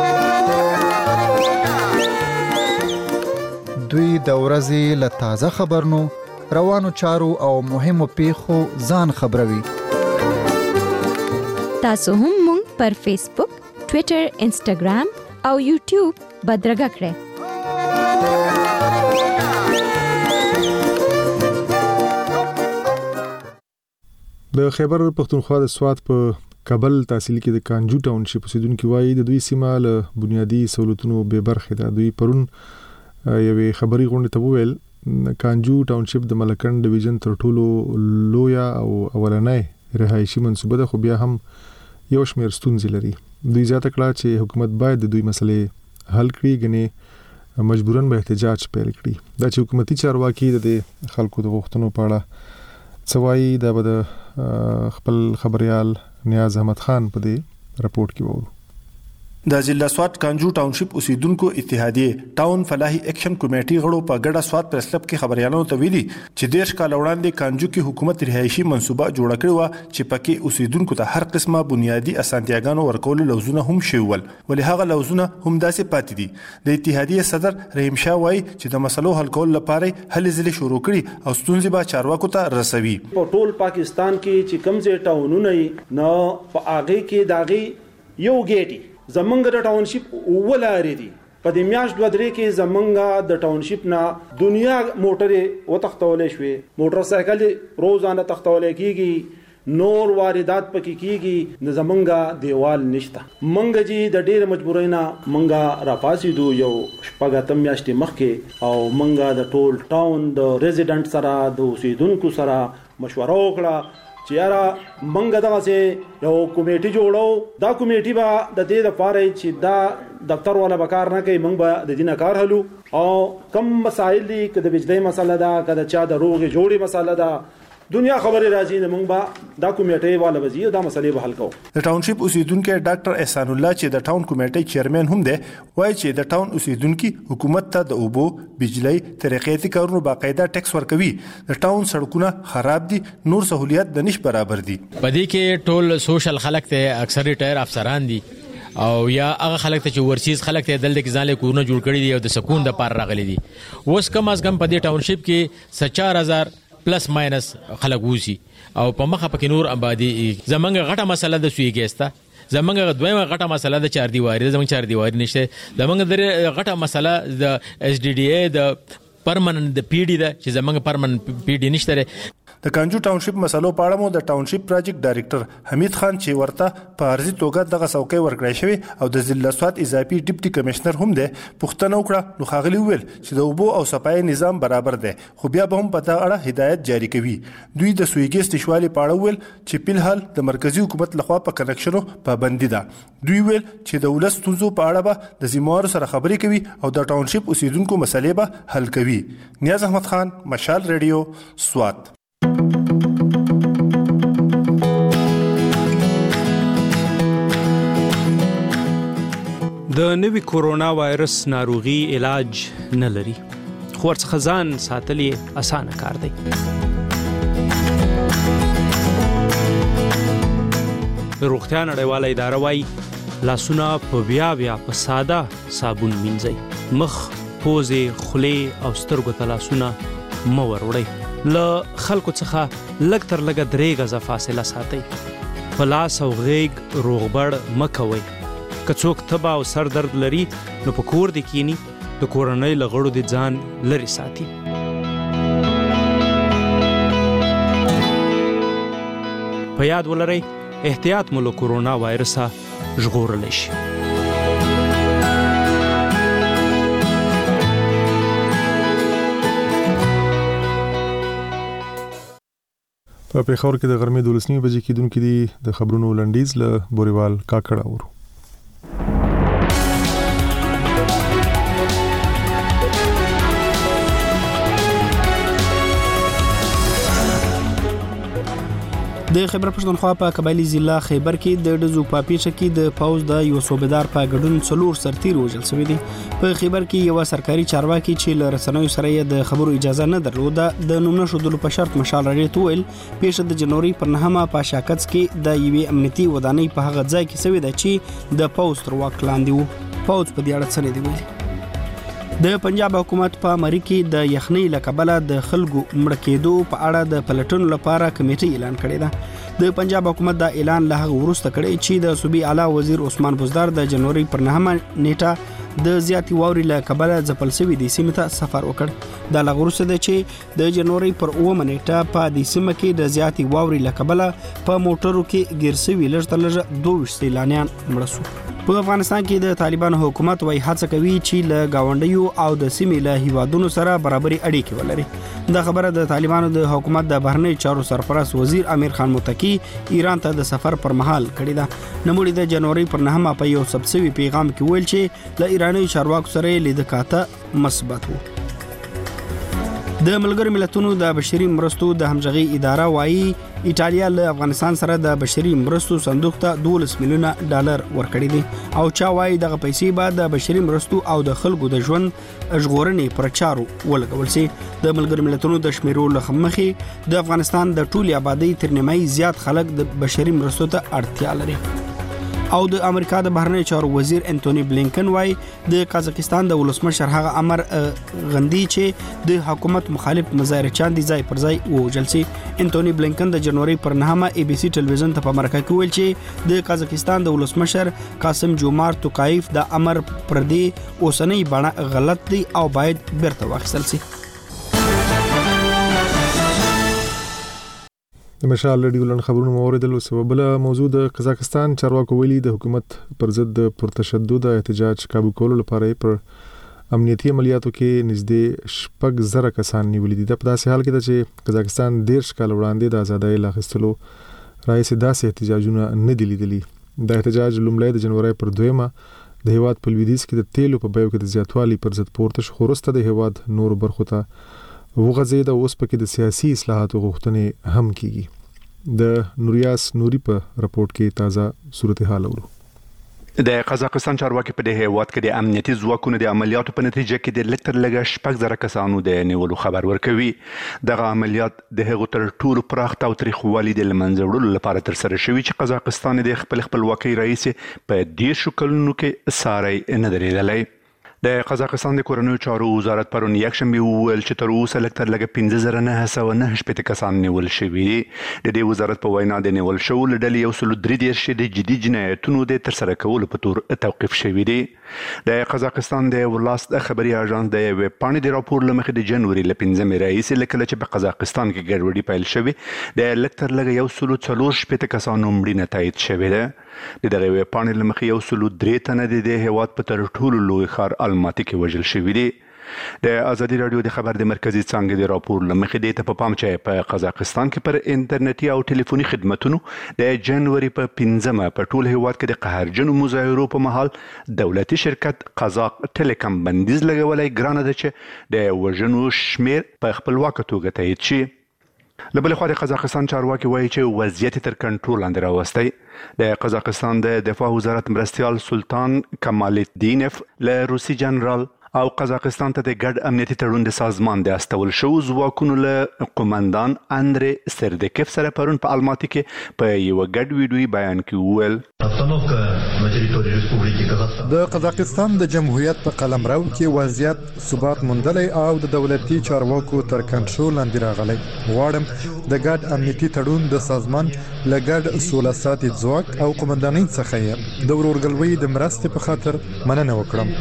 دوی د ورځې له تازه خبرونو، روانو چارو او مهمو پیښو ځان خبروي. تاسو هم مونږ پر فیسبوک، ټوئیټر، انسټاګرام او یوټیوب بدرګه کړئ. د خیبر پختونخوا د سوات په کابل تحصیل کې د کانجو ټاونشپ اوسیدونکو وايي د دوی سیمه له بنیادی سہولتونو بے برخه ده. دوی پرون یوې خبري غونډه ته وویل کانجو ټاونشپ د ملکن ډیویژن تر ټولو لویا او اولنۍ رهایشي منصوبه ده، خو بیا هم یو شمېر ستونزې لري. دوی زیاته کړه چې حکومت باید د دوی مسلې حل کړي، ګنې مجبورن به احتجاج پیل کړي. دا چې حکومتي چارواکي د خلکو د غوښتنو په اړه سوای دا به د خپل خبريال نیاز احمد خان په دې رپورت کې وو. د ضلع سوات کانجو ټاونشپ اوسیدونکو اتحادیه ټاون فلاحي اکشن کمیټي غړو په ګډه سوات پریس کلب کې خبريالانو ته ویلي چې دیش کال وړاندې کانجو کې حکومت رهایشي منصوبه جوړ کړی و چې پکې اوسیدونکو ته هر قسمه بنیادی اسانتیاګانو ورکول لوزونه هم شوول، ولې هغه لوزونه هم داسې پاتې دي. د اتحادیه صدر رحیم شاه وایي چې د مسلو حل کول لپاره هلې ځلې شروع کړي او ستونزې به چارواکو ته رسوي. په ټول پاکستان کې چې کمزې ټاونونه نه په هغه کې داغي یو ګیټي زمونږ د ټاونشپ ولارې دي. په دې میاشت دوه درې کې زمونږ د ټاونشپ نه دنیا موټرې وتښتولې شوې، موټر سایکل روزانه تښتولې کیږي، نور واردات پکې کیږي، د زمونږ دیوال نشته. منګ جی د ډېر مجبورۍ نه منګ راپاسېدو یو شپږ اتم میاشتې مخکې او منګ د ټول ټاون د ریزیډنټ سره د اوسیدونکو سره مشوره وکړه چې یاره منګ دغه سه یو کمیټي جوړو. دا کمیټي به د دې لپاره چې دا دفتر والا بکار نه کوي، منګ به د دې نه کار حلو او کم مسائل دي، که د بجلی مسله ده، که د چا د روغې جوړې مسله ده، دنیا خبرې راځي نه موږ به دا کمیټې والا وزي او دا مسلې به حل کوو. د ټاونشپ اوسیدونکو ډاکټر احسان الله چې د ټاون کمیټې چیرمن هم دی وایي چې د ټاون اوسیدونکو حکومت ته د اوبو، بجلی، ترقیاتي کارونو باقاعده ټیکس ورکوي. د ټاون سړکونه خراب دي، نور سہولیات د نش برابر دي. په دې کې ټول سوشل خلک ته اکثر ریټایر افسران دي او یا هغه خلک ته چې ورسیز خلک ته دلته کې ځانله کورونه جوړ کړی دي او د سکون د پار راغلي دي. اوس کم از کم په دې ټاونشپ کې چار هزار پلس ماینس خلک ووسی او په مخه پکې نور آبادی. زمونږ غټه مسله د سوی ګیستا، زمونږ دویمه غټه مسله د چار دیواری، زمونږ چار دیواری نشته. زمونږ د غټه مسله د اس ډي ډي اي د پرمننت د پی ډي ده چې زمونږ پرمننت پی ډي نشته. د کانجو ټاونشپ مسلو په اړه مو د ټاونشپ پروجیکټ ډایریکټر حمید خان چې ورته په ارزي توګه دغه څوکۍ ورکړی شوی او د ضلع سوات اضافي ډیپټي کمشنر هم دی پوښتنه وکړه، نو ښاغلي وویل چې د اوبو او صفایي نظام برابر دی، خو بیا به هم په دغه اړه هدایت جاری کوي. دوی د سویګي استشوالي په اړه وویل چې په الحال د مرکزی حکومت لخوا په کنکشنو پابندي ده. دوی ویل چې د ولس ستونزو په اړه به د ذمہوارو سره خبرې کوي او د ټاونشپ اوسیدونکو مسلې به حل کوي. نیاز احمد خان، مشال ریډیو، سوات. د نوي کورونا وایرس ناروغي علاج نه لري، خو ورڅخه ځان ساتل یې اسانه کار دی. د روغتیا نړیواله اداره وایي لاسونه په بیا بیا په ساده صابون مینځئ، مخ، پوزې، خولې او سترګو ته لاسونه مه وروړئ. له خلکو څخه لږ تر لږه درې غزه فاصله ساتئ. په لاس او غیږ روغبړ مه کوئ. که څوک تبه او سر درد لري نو په کور دې کینی، د کورنۍ له غړو دې ځان لرې ساتي. په یاد ولرئ احتیاط مو له کورونا وایرسه ژغورلی شي. په پیښور کې د غرمې دولس نیمې بجې کېدونکې دي د خبرونو لنډیز له بوریوال کاکړ اورو. د خیبر پښتونخوا په قبایلی ضلع خیبر کې د ډزو په پیښه کې د پاوز د یو صوبیدار په ګډون څلور سرتیر وژل شوی دی. په خیبر کې یو سرکاري چارواکي چې له رسنیو سره د خبرو اجازه نه درلوده د نوم نشودلو په شرط مشال راډیو ته ویل پیښه د جنوري پر نهمه په شاکڅ کې د یوې امنیتي ودانۍ په هغه ځای کې شوې ده چې د پاوز تر واک لاندې وو. پاوز په دې اړه څه نه دی ویلي. د پنجاب حکومت په مری کې د یخنۍ لکبله د خلکو مړ کېدو په اړه د پلټنو لپاره کمیټه اعلان کړې ده. د پنجاب حکومت دا اعلان له هغه وروسته کړی چې د صوبې اعلی وزیر عثمان بزدار د جنوري پر نهمه نیټه د زیاتې واورې لکبله ځپل شوی د سیمې ته سفر وکړ. دا له وروسته ده چې د جنوري پر اوومه نیټه په دې سیمه کې د زیاتې واورې لکبله په موټرو کې ګیر شوي لږ تر لږه دوه ویشت سیلانیان مړه شو. په افغانستان کې د طالبانو حکومت وايي هڅه کوي چې له گاونډیو او د سیمې له هیوادونو سره برابري اړیکې ولري. دا خبره د طالبانو د حکومت د بهرنی چارو سرپرست وزیر امیر خان متکی ایران ته د سفر پر مهال کړی ده. نوموړي د جنوري پر نهمه په یو سبسوي پیغام کې ویل چې له ایراني چارواکو سره لیدکاته مثبت وو. د ملګرو ملتونو د بشري مرستو د همغږي اداره وايي ایټالیا له افغانستان سره د بشري مرستو صندوق ته دولس میلیونه ډالر ورکړي دي او چا وايي دغه پیسې به د بشري مرستو او د خلکو د ژوند ژغورنې پر چارو ولګول شي. د ملګرو ملتونو د شمیرو له مخې د افغانستان د ټولي آبادی تر نیمایي زیات خلک د بشري مرستو ته اړتیا لري. او د امریکا د بهرنی چارو وزیر انټونی بلینکن وايي د قازقستان د ولسمشر هغه امر غندي چې د حکومت مخالف مظاهرچیان دي ځای پر ځای وژل شي. انټونی بلینکن د جنوري پر نهمه ای بي سي ټلویزیون ته په مرکه کې ویل چې د قازقستان د ولسمشر قاسم جومارت توکایف د امر پر دې اوسنۍ بڼه غلط دی او باید بیرته واخیستل شي. د مشال رادیو لن خبرونه موریدل او سبب له موضوع د قزاقستان چارواکو ویلي د حکومت پر ضد د پرتشدد احتجاج کابو کولو لپاره پر امنیتي عملیاتو کې نږدې شپږ زره کسان نیولې دي. په داسې حال کې ده چې قزاقستان ډیر کال وړاندې د ازادۍ لاخستلو راځي داسې احتجاجونه نه دي لیدلي. د احتجاج لومړی د جنوري پر دویمه د هیواد په لویدیځ کې د تیلو په بیو کې د زیاتوالي پر ضد پورته شو. خورسته د هیواد نور برخو ته وغځید او اوس پکې د سیاسي اصلاحاتو غوښتنې هم کیږي. د نوریاس نوري په راپورټ کې تازه صورتحال اورو. د قزاقستان چارواکي په دې هیواد کې د امنیتي ځواکونو د عملیاتو په نتیجه کې د لکټر لګه شپږ زره کسانو د نیولو خبر ورکوي. دغه عملیات د هغو تر ټولو پراخ تاوتریخوالي د لمنځه وړلو لپاره ترسره شوي چې قزاقستان د خپل خپلواکۍ رئیس په دیرشو کلونو کې ساری نه درېدلی. د قزاقستان د کورنیو چارو وزارت پرون یکشنبه وویل چې تر اوسه لږ تر لږه پنځه زره نهه سوه نهه شپېته کسان نیول شوي دي. د دې وزارت په وینا د نیول شوو له ډلې یو سلو درې دېرش د جدي جنایتونو د ترسره کولو په تور توقیف شوي دي. د قزاقستان د ولاست خبري اژانس د یوې پاڼې د راپور له مخې د جنوري له پنځمې راهیسې له کله چې په قزاقستان کې ګډوډي پیل شوې د لږ تر لږه یو سلو څلور شپېته کسانو مړینه تایید شوې ده. د دغه یوې پاڼې له مخې یو سلو درې تنه د دې هیواد په تر ټولو لوی ښار الماتي کې وژل شوي دي. د ازادي راډیو د خبر د مرکزی څانګې د راپور له مخې دې ته په پام چې په قزاقستان کې پر انټرنیټي او ټلیفوني خدماتونو د جنوري په پنځمه په ټول هیواد کې د قهرجنو مظاهرو په مهال دولتي شرکت قزاق ټیلیکم بندیز لګولی ګرانه ده چې د وژنو شمیر په خپلواکه توګه تایید شي. له بلې خوا د قزاقستان چارواکي وایي چې وضعیت تر کنټرول لاندې راوستی. د قزاقستان د دفاع وزارت مرستیال سلطان کمالدینف له روسي جنرال او قزاقستان ته د ګډ امنیتي تړون د سازمان د استول شوو ځواکونو له قومندان اندرې سردکف سره پرون په الماتي کې په یو ګډ ویډیوي بیان کې وویل د قزاقستان د جمهوریت په قلمرو کې وضعیت ثبات موندلی او د دولتي چارواکو تر کنټرول لاندې راغلی. غواړم د ګډ امنیتي تړون د سازمان له ګډ سوله ساتي ځواک او قومندانۍ څخه یې د ورورګلوۍ د مرستې په خاطر مننه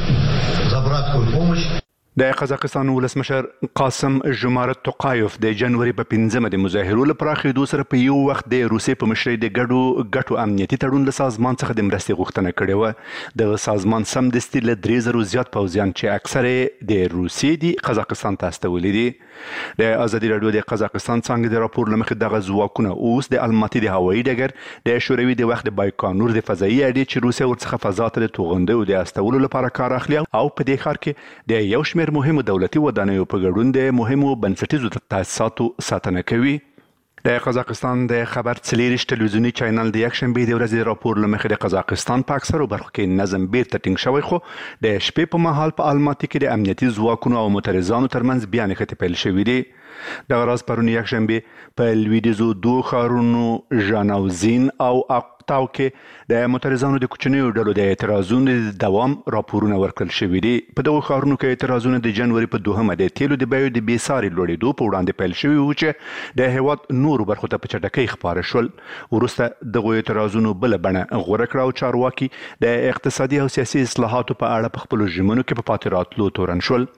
وکړم. د قزاقستان ولسمشر قاسم جومارت توقایف د جنوري په پنځمه د مظاهرو له پراخېدو سره په یو وخت د روسیې په مشرۍ د ګډو ګټو امنیتي تړون له سازمان څخه د مرستې غوښتنه کړې وه. دغه سازمان سمدستي له درې زرو زیات پوځیان چې اکثر یې د روسیې دي قزاقستان ته استولي دي. د ازادي راډیو د قزاقستان څانګې د راپور له مخې دغه ځواکونه اوس د الماتي د هوایي ډګر د شوروي د وخت د بایکانور د فضایي اډې چې روسیه ورڅخه فضا ته د توغندیو د استولو لپاره کار اخلي او په دې ښار کې د یو شمېر مهمو دولتي ودانیو په ګډون د مهمو بنسټیزو تاسیساتو ساتنه کوي. د قزاقستان د خبر څلېرش ټلویزیونی چینل د یکشنبه د ورځې راپور لمخې د قزاقستان په اکثرو برخو کې نظم بیرته ټینګ شوی، خو د شپې په مهال په الماتي کې د امنیتي ځواکونو او معترضانو ترمنځ بیا نښتې پیل شوي دي. دغه راز پرون یکشنبه په لویدیځو دوو ښارونو ژاناوزین او اقتاو کې د معترضانو د کوچنیو ډلو د اعتراضونو د دوام راپورونه ورکړل شوي دي. په دغو ښارونو کې اعتراضونه د جنوري په دوهمه د تیلو د بیو د بېساري لوړېدو په وړاندې پیل شوي وو چې د هېواد نورو برخو ته په چټکۍ خپاره شول. وروسته دغو اعتراضونو بله بڼه غوره کړه او چارواکي د اقتصادي او سیاسي اصلاحاتو په اړه په خپلو ژمنو کې په پاتې راتلو تورن شول.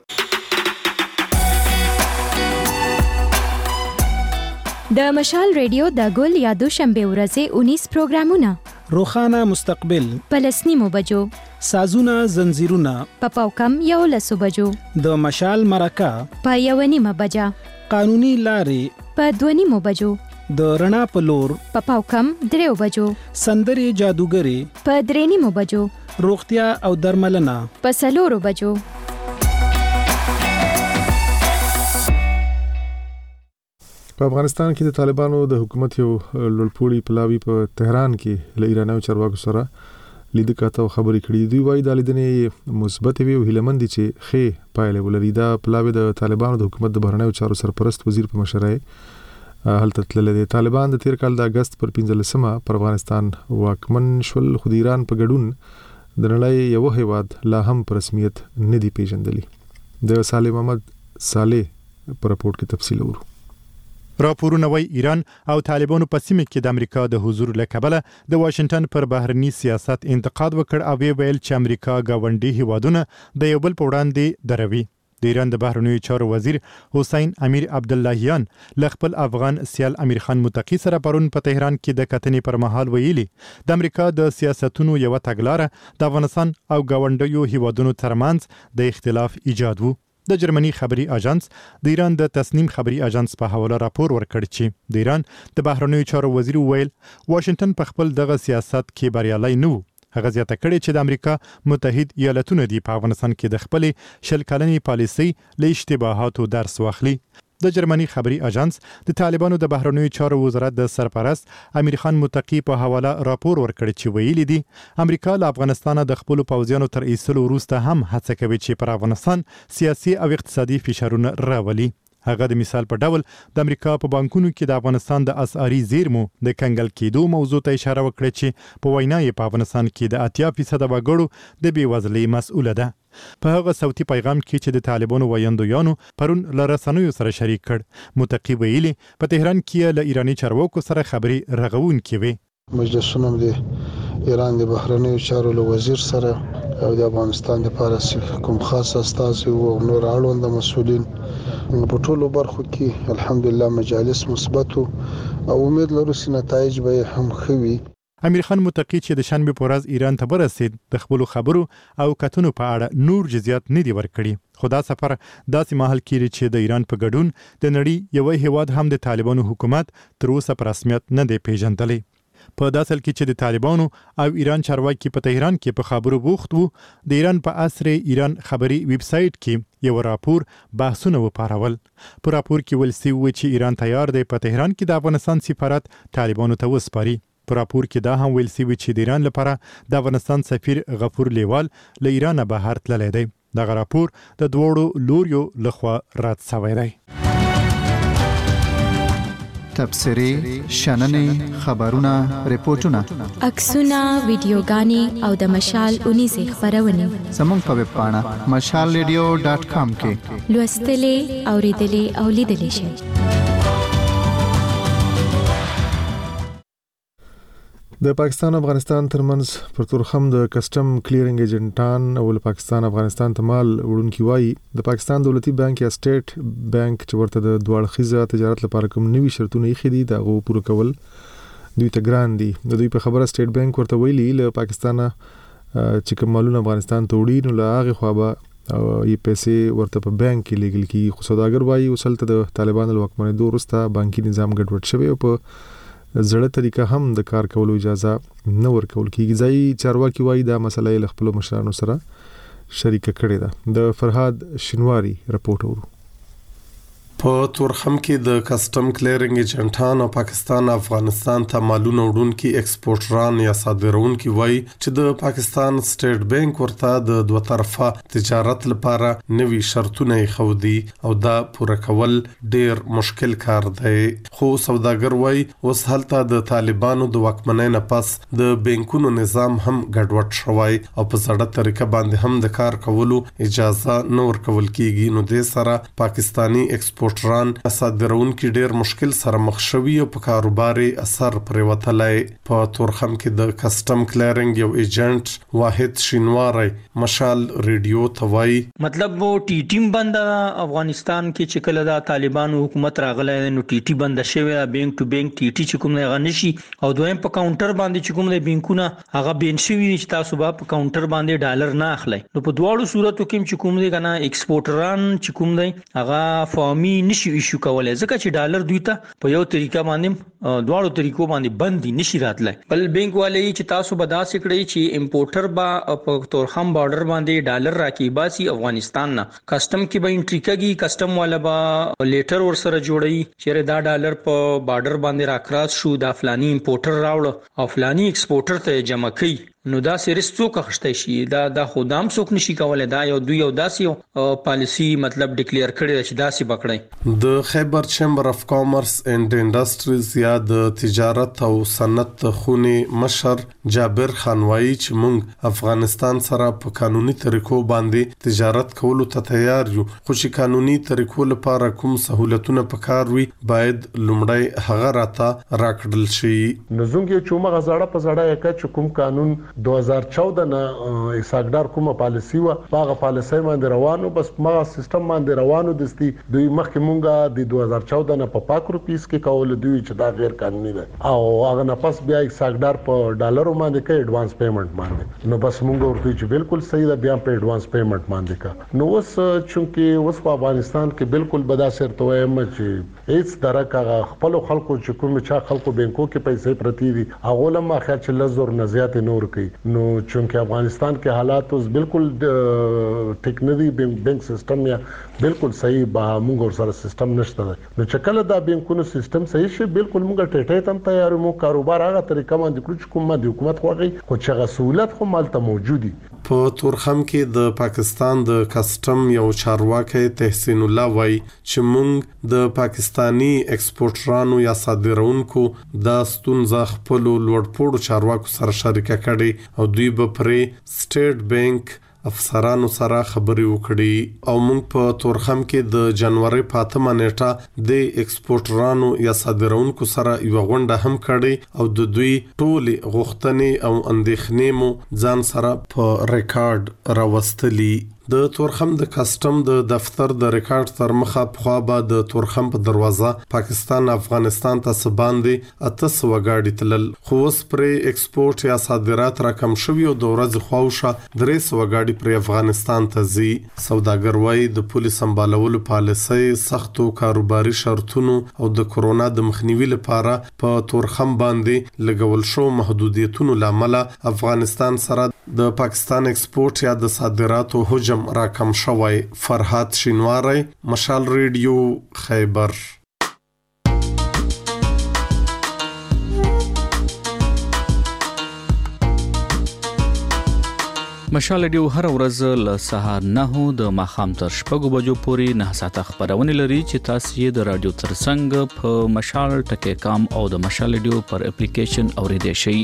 د مشال ریډیو د ګل یا دوشنبه ورځې اونیس پروګرامونه: روخانه مستقبل، پلسنیمو بجو، سازونه زنجیرونه، په پاوکم یو لسو بجو، د مشال مرکه په یو نیمه بجه، قانوني لارې په دوه نیمو بجو، د رڼا په لور په پاوکم دریو بجو، سندرې جادوګري په درې نیمو بجو، روغتیا او درملنه په څلورو بجو. په افغانستان کې د طالبانو د حکومت یو لوړپوړي پلاوی په تهران کې له ایرانیو چارواکو سره لید کاته او خبرې کړې. دوی وایي د لیدنې مثبت وي او هیلمن دي چې ښې پایلې ولري. دا پلاوی د طالبانو د حکومت د بهرنیو چارو سرپرست وزیر په مشرۍ هلته تللی دی. طالبان د تیر کال د اگست پر پنځلسمه پر افغانستان واکمن شول، خو د ایران په ګډون د نړۍ یو هیواد لا هم په رسمیت نه دی پیژندلی. د صالح محمد صالح په راپورټ کې تفصیل ورو. راپورونه وايي ایران او طالبانو په سیمه کې د امریکا د حضور له کبله د واشنگټن پر بهرني سیاست انتقاد وکړ او ویل چې امریکا گاونډي هیوادونه د یو بل په وړاندې دروي. د ایران د بهرنیو چارو وزیر حسین امیر عبداللهیان له خپل افغان سیال امیر خان متقی سره پرون په تهران کې د کتنې پر مهال ویلي د امریکا د سیاستونو یو تګلاره د افغانستان او گاونډیو هیوادونو ترمنځ د اختلاف ایجاد وو. د جرمني خبري اژانس د ایران د تصنیم خبري اژانس په حواله راپور ورکړ چې د ایران د بهرنیو چارو وزیر ویل واشنگټن په خپل دغه سیاست کې بریالي نه وو. هغه زیاته کړې چې د امریکا متحد ایالاتونو دی په افغانستان کې د خپلې شل کلنې پالیسۍ له اشتباهاتو درس واخلي. د جرمني خبري اژانس د طالبانو د بهرنیو چارو وزارت د سرپرست امیر خان متقی په حواله راپور ورکړ چې ویلي دي امریکا له افغانستان د خپل پوځیانو تر ایستلو وروسته هم هڅه کوي چې پر افغانستان سیاسي او اقتصادي فشارونه راولي. هغه د مثال په ډول د امریکا په بانکونو کې د افغانستان د اسعاري زیرمو د کنګل کېدو موضوع ته اشاره وکړه چې په وینا یې په افغانستان کې د اتیا فیصد وګړو د بېوزلۍ مسؤله ده. په هغه صوتي پیغام کې چې د طالبانو ویاندویانو پرون له رسنیو سره شریک کړ، متقی ویلي په تهران کې له ایرانی چارواکو سره خبرې رغونکې وي. مجلسونه د ایران د بهرنیو چارو له وزیر سره او د افغانستان د پارسي کوم خاص استازي او نور اړوند مسؤلین په ټولو برخو کې الحمدلله مجالس مثبت او امید لرو چې نتایج به هم ښه وي. امیر خان متقی چې د شنبه په ورځ ایران ته ورسید د خپل خبرو او کتنو په اړه نور جزئیات نه دی ورکړي. خو دا سفر داسې مهال کې چې د ایران په ګډون د نړۍ یو هیواد هم د طالبانو حکومت تر اوسه په رسمیت نه دی پیژندلی. په داسل کې چې د طالبانو او ایران چارواکي په تهران کې په خبرو بوخت وو، د ایران په اسره ایران خبري ویب سټ کې یو راپور بحثونه وپارول. په راپور کې ویل شوی چې ایران تیار دی په تهران کې د افغانستان سفارت طالبانو ته وسپاري. په راپور کې دا هم ویل شوی چې د ایران لپاره د افغانستان سفیر غفور لیوال له ایران بهر تللی دی. دغه راپور د دوړو لوریو لخوا رد شوی دی. تبصرې، شننې، خبرونه، ریپورتونه، عکسونه، ویډیوګانې او د مشال اونیزې خبرونه زموږ په ویب پاڼه مشال ریډیو ډاټ کام کې لوستلې، اوریدلې او لیدلې شئ. د پاکستان افغانستان ترمنځ پر تورخم د کسٹم کلیرینګ ایجنټان او له پاکستان افغانستان ته مال وړونکي وایي د پاکستان دولتي بانک یا سټیټ بانک چې ورته د دوه اړخیزه تجارت لپاره کوم نوي شرطونه یې خېدي دا غو پوره کول دوی ته ګران دي. د دوی په خبره سټیټ بانک ورته ویلي له پاکستان چې کوم مالونه افغانستان ته وړي نو له هغه خوا به یې پیسې ورته په بانک کې لګل کیږي. خو سوداګر وایي وسلته د طالبانو له واکمنۍ وروسته بانکي نظام ګډوډ شوی او په زړه طریقه هم د کار کولو اجازه نه ورکول کیږي. ځای چارواکي وایي دا مسله له خپل مشرانو سره شریک کړي ده. د فرهاد شینواری رپورټ ورو. په تورخم کې د کسٹم کلیرنګ ایجنټان او پاکستان افغانستان ته مالونه وړونکي ایکسپورټران یا صادرونکي وایي چې د پاکستان سټیټ بانک ورته د دوه طرفه تجارت لپاره نوي شرطونه خودي او دا پوره کول ډیر مشکل کار دی. خو سوداګر وایي اوس هلته د طالبانو د واکمنۍ نه پس د بانکونو نظام هم ګډوډ شوی او په زړه طریقه باندې هم د کار کولو اجازه نه ورکول کیږي. نو د سره پاکستانی ایکسپورټ ټران صادرونکي ډیر مشکل سره مخ شوي او په کاروباري اثر پرې وتلای. په تورخم کې د کسٹم کلیرنګ یو ایجنټ واحد شینواری مشال ریډیو توای مطلب وو ټی ټیم بند افغانستان کې چې کله د طالبانو حکومت راغله نو ټی ټی بند شوی بانک ټو بانک ټی ټی چې کوم نه غنشي او دویم په کاونټر باندې چې کوم د بانکونه هغه بین شوی چې تاسو په کاونټر باندې ډالر نه اخلي. نو په دواړو صورتو کې چې کوم دی کنه ایکسپورټران چې کوم دی هغه فارمي نشي ایشو کولای ځکه چې ډالر دوی ته په یو طریقه باندې دواړو طریقو باندې بندي نشي راتلای. بل بانک والے چې تاسو به داسې کړی چې امپورټر با په تورخم بارډر باندې ډالر راکې باسي افغانستان نه کسٹم کې به انټری کوي کسٹم والا به لیټر ور سره جوړي چې دا ډالر په بارډر باندې راکراس شو دا فلاني امپورټر راوړ او فلاني ایکسپورټر ته جمع کوي. نو دا سریس څوک اخشته شي دا د خدام څوک نشي کولای. دا یو دوی یو داسې پالیسی مطلب ډیکلیئر کړی چې داسې بکړي. د خیبر چیمبر اف کامرس اینڈ انډستریز یا د تجارت او صنعت خونې مشر جابر خان وایي چې موږ افغانستان سره په قانوني طریقو باندې تجارت کولو ته تیار یو خو چې قانوني طریقو لپاره کوم سہولتونه پکار وي باید لومړی هغه راته راکړل شي. نو زموږ چې موږ غزاړه په زړه یک چې کوم قانون دو هزار چودہ نه ایساګدار کومه پالیسی و هغه پالیسی باندې روانو بس مغه سیستم باندې روانو دستي دوی مخکې مونږه د دو هزار چودہ نه په پاک روپیس کې کول دوی چې دا غیر قانوني ده او هغه نه پس بیا ایساګدار په ډالرو باندې کې ایڈوانس پیمنٹ باندې نو بس مونږ ورته چې بالکل صحیح ده بیا په ایڈوانس پیمنٹ باندې کا نو اوس چونکه اوس په افغانستان کې بالکل بدا سر ته وایم چې هیڅ درکه خپل خلکو چې کوم چا خلکو بانکو کې پیسې پرتی دي هغه لمه خیر چې لزر نزيات نور کوي. نو چونکه افغانستان کې حالات اوس بالکل ټیکنالوژي بانک سیستم یا بالکل صحیح به موږ سره سیستم نشته نو چې کله دا بانکونو سیستم صحیح شي بالکل موږ ټټه تم تیار مو کاروبار هغه طریقه باندې کړو چې کومه د حکومت خوږی خو چې هغه سہولت خو مالته موجودي. په تورخم کې د پاکستان د کسٹم یو چارواکي تحسین الله وای چې موږ د پاکستانی ایکسپورټرانو یا صادرونکو د ستونزه خپل لوړپوړو چارواکو سره شریکه کړي او دوی به پرې سټیټ بانک افسرانو سره خبري وکړي او موږ په تورخم کې د جنوري پاتمه نیټه د ایکسپورټرانو یا صادرونکو سره یو غونډه هم کړي او د دوی ټول غوښتنې او اندېښنې مو ځان سره په ریکارډ راوستلي. د تورخم د کسٹم د دفتر د ریکارډ تر مخه په خوا د تورخم په دروازه پاکستان افغانستان ته سباندې اته سو غاډي تلل خو اوس پر ایکسپورټ یا صادرات را کم شوی او د ورځ خوښه درې سو غاډي پر افغانستان ته زی. سوداګر وای د پولیس سمبالولو پالیسي سختو کاروباري شرطونو او د کورونا د مخنیوي لپاره په تورخم باندې لګول شو محدودیتونو لامل افغانستان سره د پاکستان ایکسپورټ یا د صادراتو حجم راکم شوی. فرحات شینواری مشال ریډیو خیبر. مشال ریډیو هر ورځ له سهار نه د ماخام تر شپږو بجو پورې نه ساعته خبرونه لري چې تاسو یې د رادیو ترڅنګ په مشال ټکی کام او د مشال ریډیو پر اپلیکیشن اوریدئ شئ.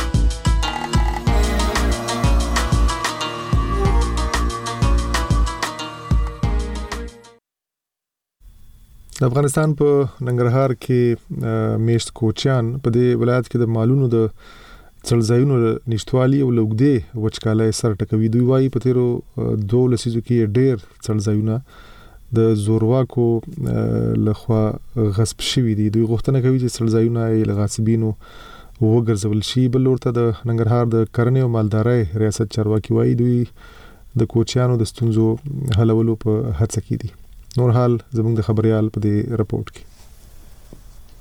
د افغانستان په ننګرهار کې میشت کوچیان په دې ولایت کې د مالونو د څړځایونو نشټوالي او لوګدې وچکالۍ سر ټکوي. دوی وايي په تیرو دوه لسیزو کې ډېر څړځایونه د زورواکو لخوا غصب شوي دي. دوی غوښتنه کوي چې څړځایونه یې له غاصبینو وګرځول شي. بل ورته د ننګرهار د کرنې او مالدارۍ ریاست چارواکي وايي دوی د کوچیانو د ستونزو حلولو په هڅه کې دي. نور حال زموږ د خبريال په دې رپورت کې.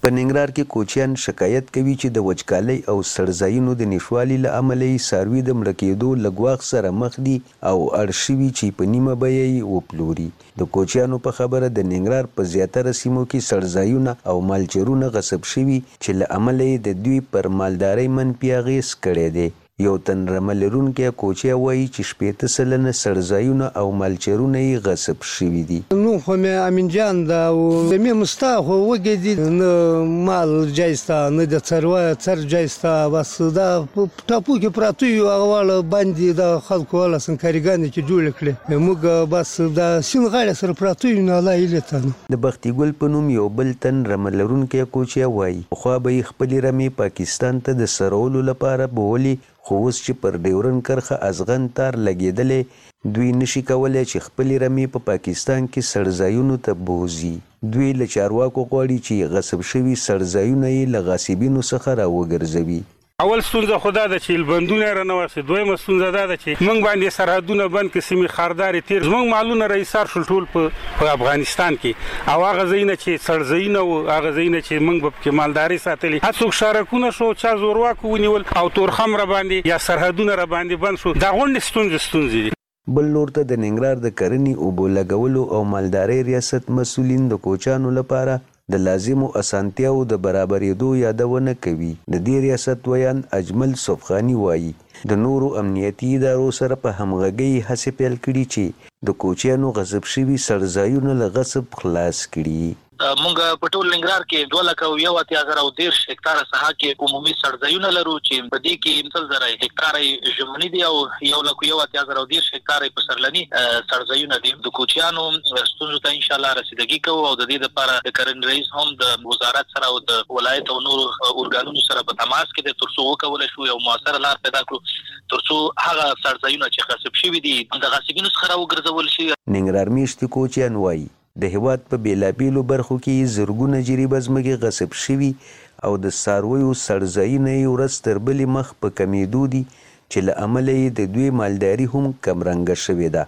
په ننګرهار کې کوچیان شکایت کوي چې د وچکالۍ او سړځایونو د نشوالي له امله یې څاروي د مړه کېدو له ګواښ سره مخ دي او اړ شوي چې په نیمه بیه یې وپلوري. د کوچیانو په خبره د ننګرهار په زیاتره سیمو کې سړځایونه او مالچرونه غصب شوي چې له امله یې د دوی پر مالدارۍ منفي اغېز کړی دی. یو تن رمه لرونکی کوچی وایي چې شپېته سلنه سړځایونه او مالچرونه یې غصب شوي دي. نوم خو مې امین جان ده او د مې مستا خو وږی دي، نه مال جای شته نه د څارویو څر جای شته. بس دا په ټاپو کې پراته یو هغه واړه باندې د خلکو والا سنکاریګانې چې جوړې کړې موږ بس د سیند غاړې سره پراته یو نه الله هیلې ته. د بختي ګل په نوم یو بل تن رمه لرونکی کوچی وایي پخوا به یې خپلې رمې پاکستان ته د سرولو لپاره بولې، خو اوس چې پر ډیورن کرښه ازغن تار لګېدلې دوی نشي کولی چې خپلې رمې په پاکستان کې سړځایونو ته بوځي. دوی له چارواکو غواړي چې غصب شوي سړځایونه یې له غاصبینو څخه راوګرځوي. اول ستونزه خدا ده چې بندونه رانه واسي، دویمه ستونزه ده چې موږ باندې سرحدونه بند کې سیمې خاردارې تیر زموږ مالونه رئیسار شول ټول په افغانستان کې او هغه ځایونه چې سړځایونه وو هغه ځایونه چې موږ به پکې مالداري ساتلي هر څوک شارکونه شو چا زورواکو ونیول او تورخم را باندې یا سرحدونه را باندې بند شو. دا غونډې ستونزې ستونزې دي. بل لور ته د ننګرهار د کرنې اوبو لګولو او مالدارۍ ریاست مسؤلین د کوچیانو لپاره د لازمو اسانتیاو د برابرېدو یادونه کوي. د دې ریاست ویان اجمل صفخانی وایي د نورو امنیتي ادارو سره په همغږۍ هڅې پیل کړي چې د کوچیانو غصب شوي سړځایونه له غصب خلاص کړي. مونږ په ټول ننګرهار کې دوه لکه او یو اتیا زره او دېرش هکتاره ساحه کې عمومي سړځایونه لرو چې په دې کې نهه زره هکتاره ژمني دي او یو لکه یو اتیا زره او دېرش هکتاره پسرلني سړځایونه دي. د کوچیانو ستونزو ته ان شاء الله رسیدګي کوو او د دې لپاره د کرنې رئیس هم د وزارت سره او د ولایت او نورو ارګانونو سره په تماس کې دي ترڅو وکولای شو یو موثره لار پیدا کړو ترڅو هغه سړځایونه چې غصب شوي دي د غاصبینو څخه راوګرځول شي. ننګرهار میشتي کوچیان وایي د هیواد په بیلابیلو برخو کې زرګونه جریبه ځمکې غصب شوي او د څارویو سړځایونه یې ورځ تر بلې مخ په کمیدو دي چې له امله یې د دوی مالداري هم کمرنګه شوې ده.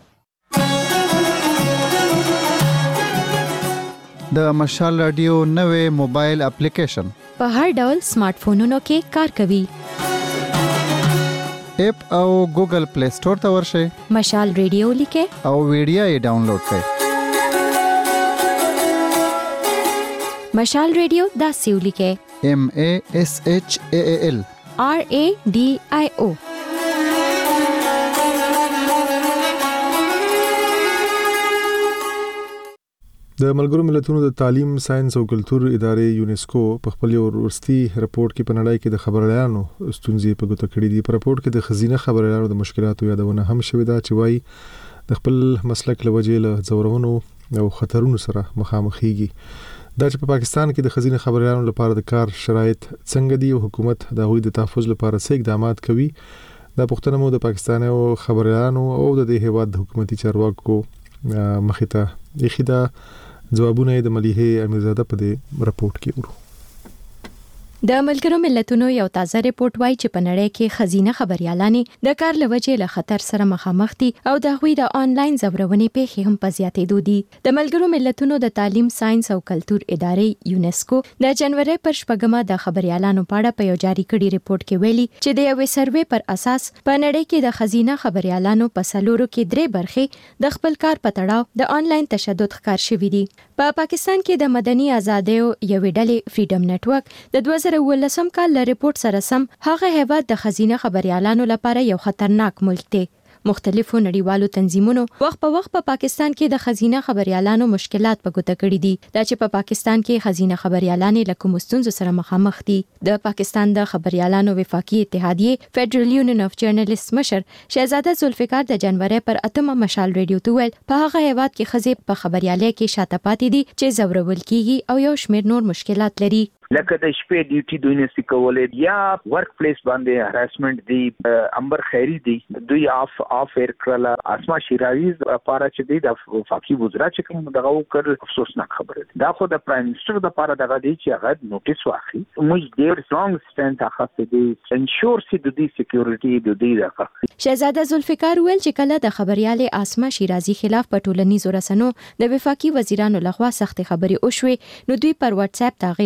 د مشال رادیو نوې موبایل اپلیکیشن په هر ډول سمارټ فونونو کې کار کوي. اپ او ګوګل پلی سٹور ته ورشئ، مشال رادیو لیکئ او ویډیو یې ډاونلوډ کړئ. مشال رادیو داسې ولیکئ M A S H A A L R A D I O. د ملګرو ملتونو د تعلیم، ساينس او کلتور ادارې یونیسکو په خپل ورستي رپورت کې په نړۍ کې د خبريالانو ستونزې په ګوته کړې دي. په رپورت کې د خزینه خبريالانو د مشکلاتو یادونه هم شوې ده چې وايي د خپل مسلک لوجې له ځورونو او خطرونو سره مخامخېږي. دا چې په پاکستان کې د خزینه خبريالانو لپاره د کار شرایط څنګه دي او حکومت د هغوی د تحفظ لپاره څه اقدامات کوي، دا پوښتنه مو د پاکستان او خبريالانو او د دې هیواد د حکومتي چارواکو مخې ته ایښي ده. ځوابونه د مليحه امیرزاده په دې رپورت کې ورو. د ملګرو ملتونو یو تازه ریپورت وایي چې په نړۍ کې خزینه خبريالانې د کار لوجې له خطر سره مخامخ دي او د هغوی د آنلاین زورونې پیښې هم په زیاتېدو دي. د ملګرو ملتونو د تعلیم، ساينس او کلتور ادارې یونیسکو د جنوري پر شپږمه د خبريالانو په اړه په یو جاری کړي ریپورت کې ویلي چې د یوې سروې پر اساس په نړۍ کې د خزینه خبريالانو په سلورو کې درې برخې د خپل کار په تړاو د آنلاین تشدد ښکار شوي دي. په پاکستان کې د مدني ازادیو یوې ډلې فریډم نتورک د دوه زره ولسم کال له ریپورت سره سم هغه هیواد د خزینه خبريالانو لپاره یو خطرناک ملک دی. مختلفو نړیوالو تنظیمونو وخت په وخت په پا پاکستان کې د خزینه خبريالانو مشکلات په ګوته کړي دي. دا چې په پا پاکستان کې خزینه خبريالانې له کوم ستونزو سره مخامخ دي. د پاکستان د خبريالانو وفاقي اتحادیې فدرل یونین اف جرنالیست مشر شهزاده ذوالفقار د جنوري پر اتمه مشال رادیو ته ویل په هغه هیواد کې خزې په خبريالۍ کې شاته پاتې دي چې زورول کیږي او یو شمېر نور مشکلات لري. لکه د شپې ډیوټي دوی نسی کولای یا ورک پلیس باندې هراسمنت دی. امبر خیری دی دوی اف اف ایر کړل. اسما شیرازی لپاره چې دی د وفاقي وزرا چې کوم دغه وکړ افسوسناک خبره ده. دا خو د پرایم منسٹر لپاره دغه دی چې هغه نوټیس واخلي. موږ ډیر سترونګ سټاند اخته دي انشور سي د دې سکیورټي د دې راکړي. شهزاده ذوالفقار ویل چې کله د خبريالې اسما شیرازی خلاف په ټولنیزو رسنیو د وفاقي وزیرانو لخوا سخت خبري وشوي نو دوی پر واتس اپ تاغې لپاره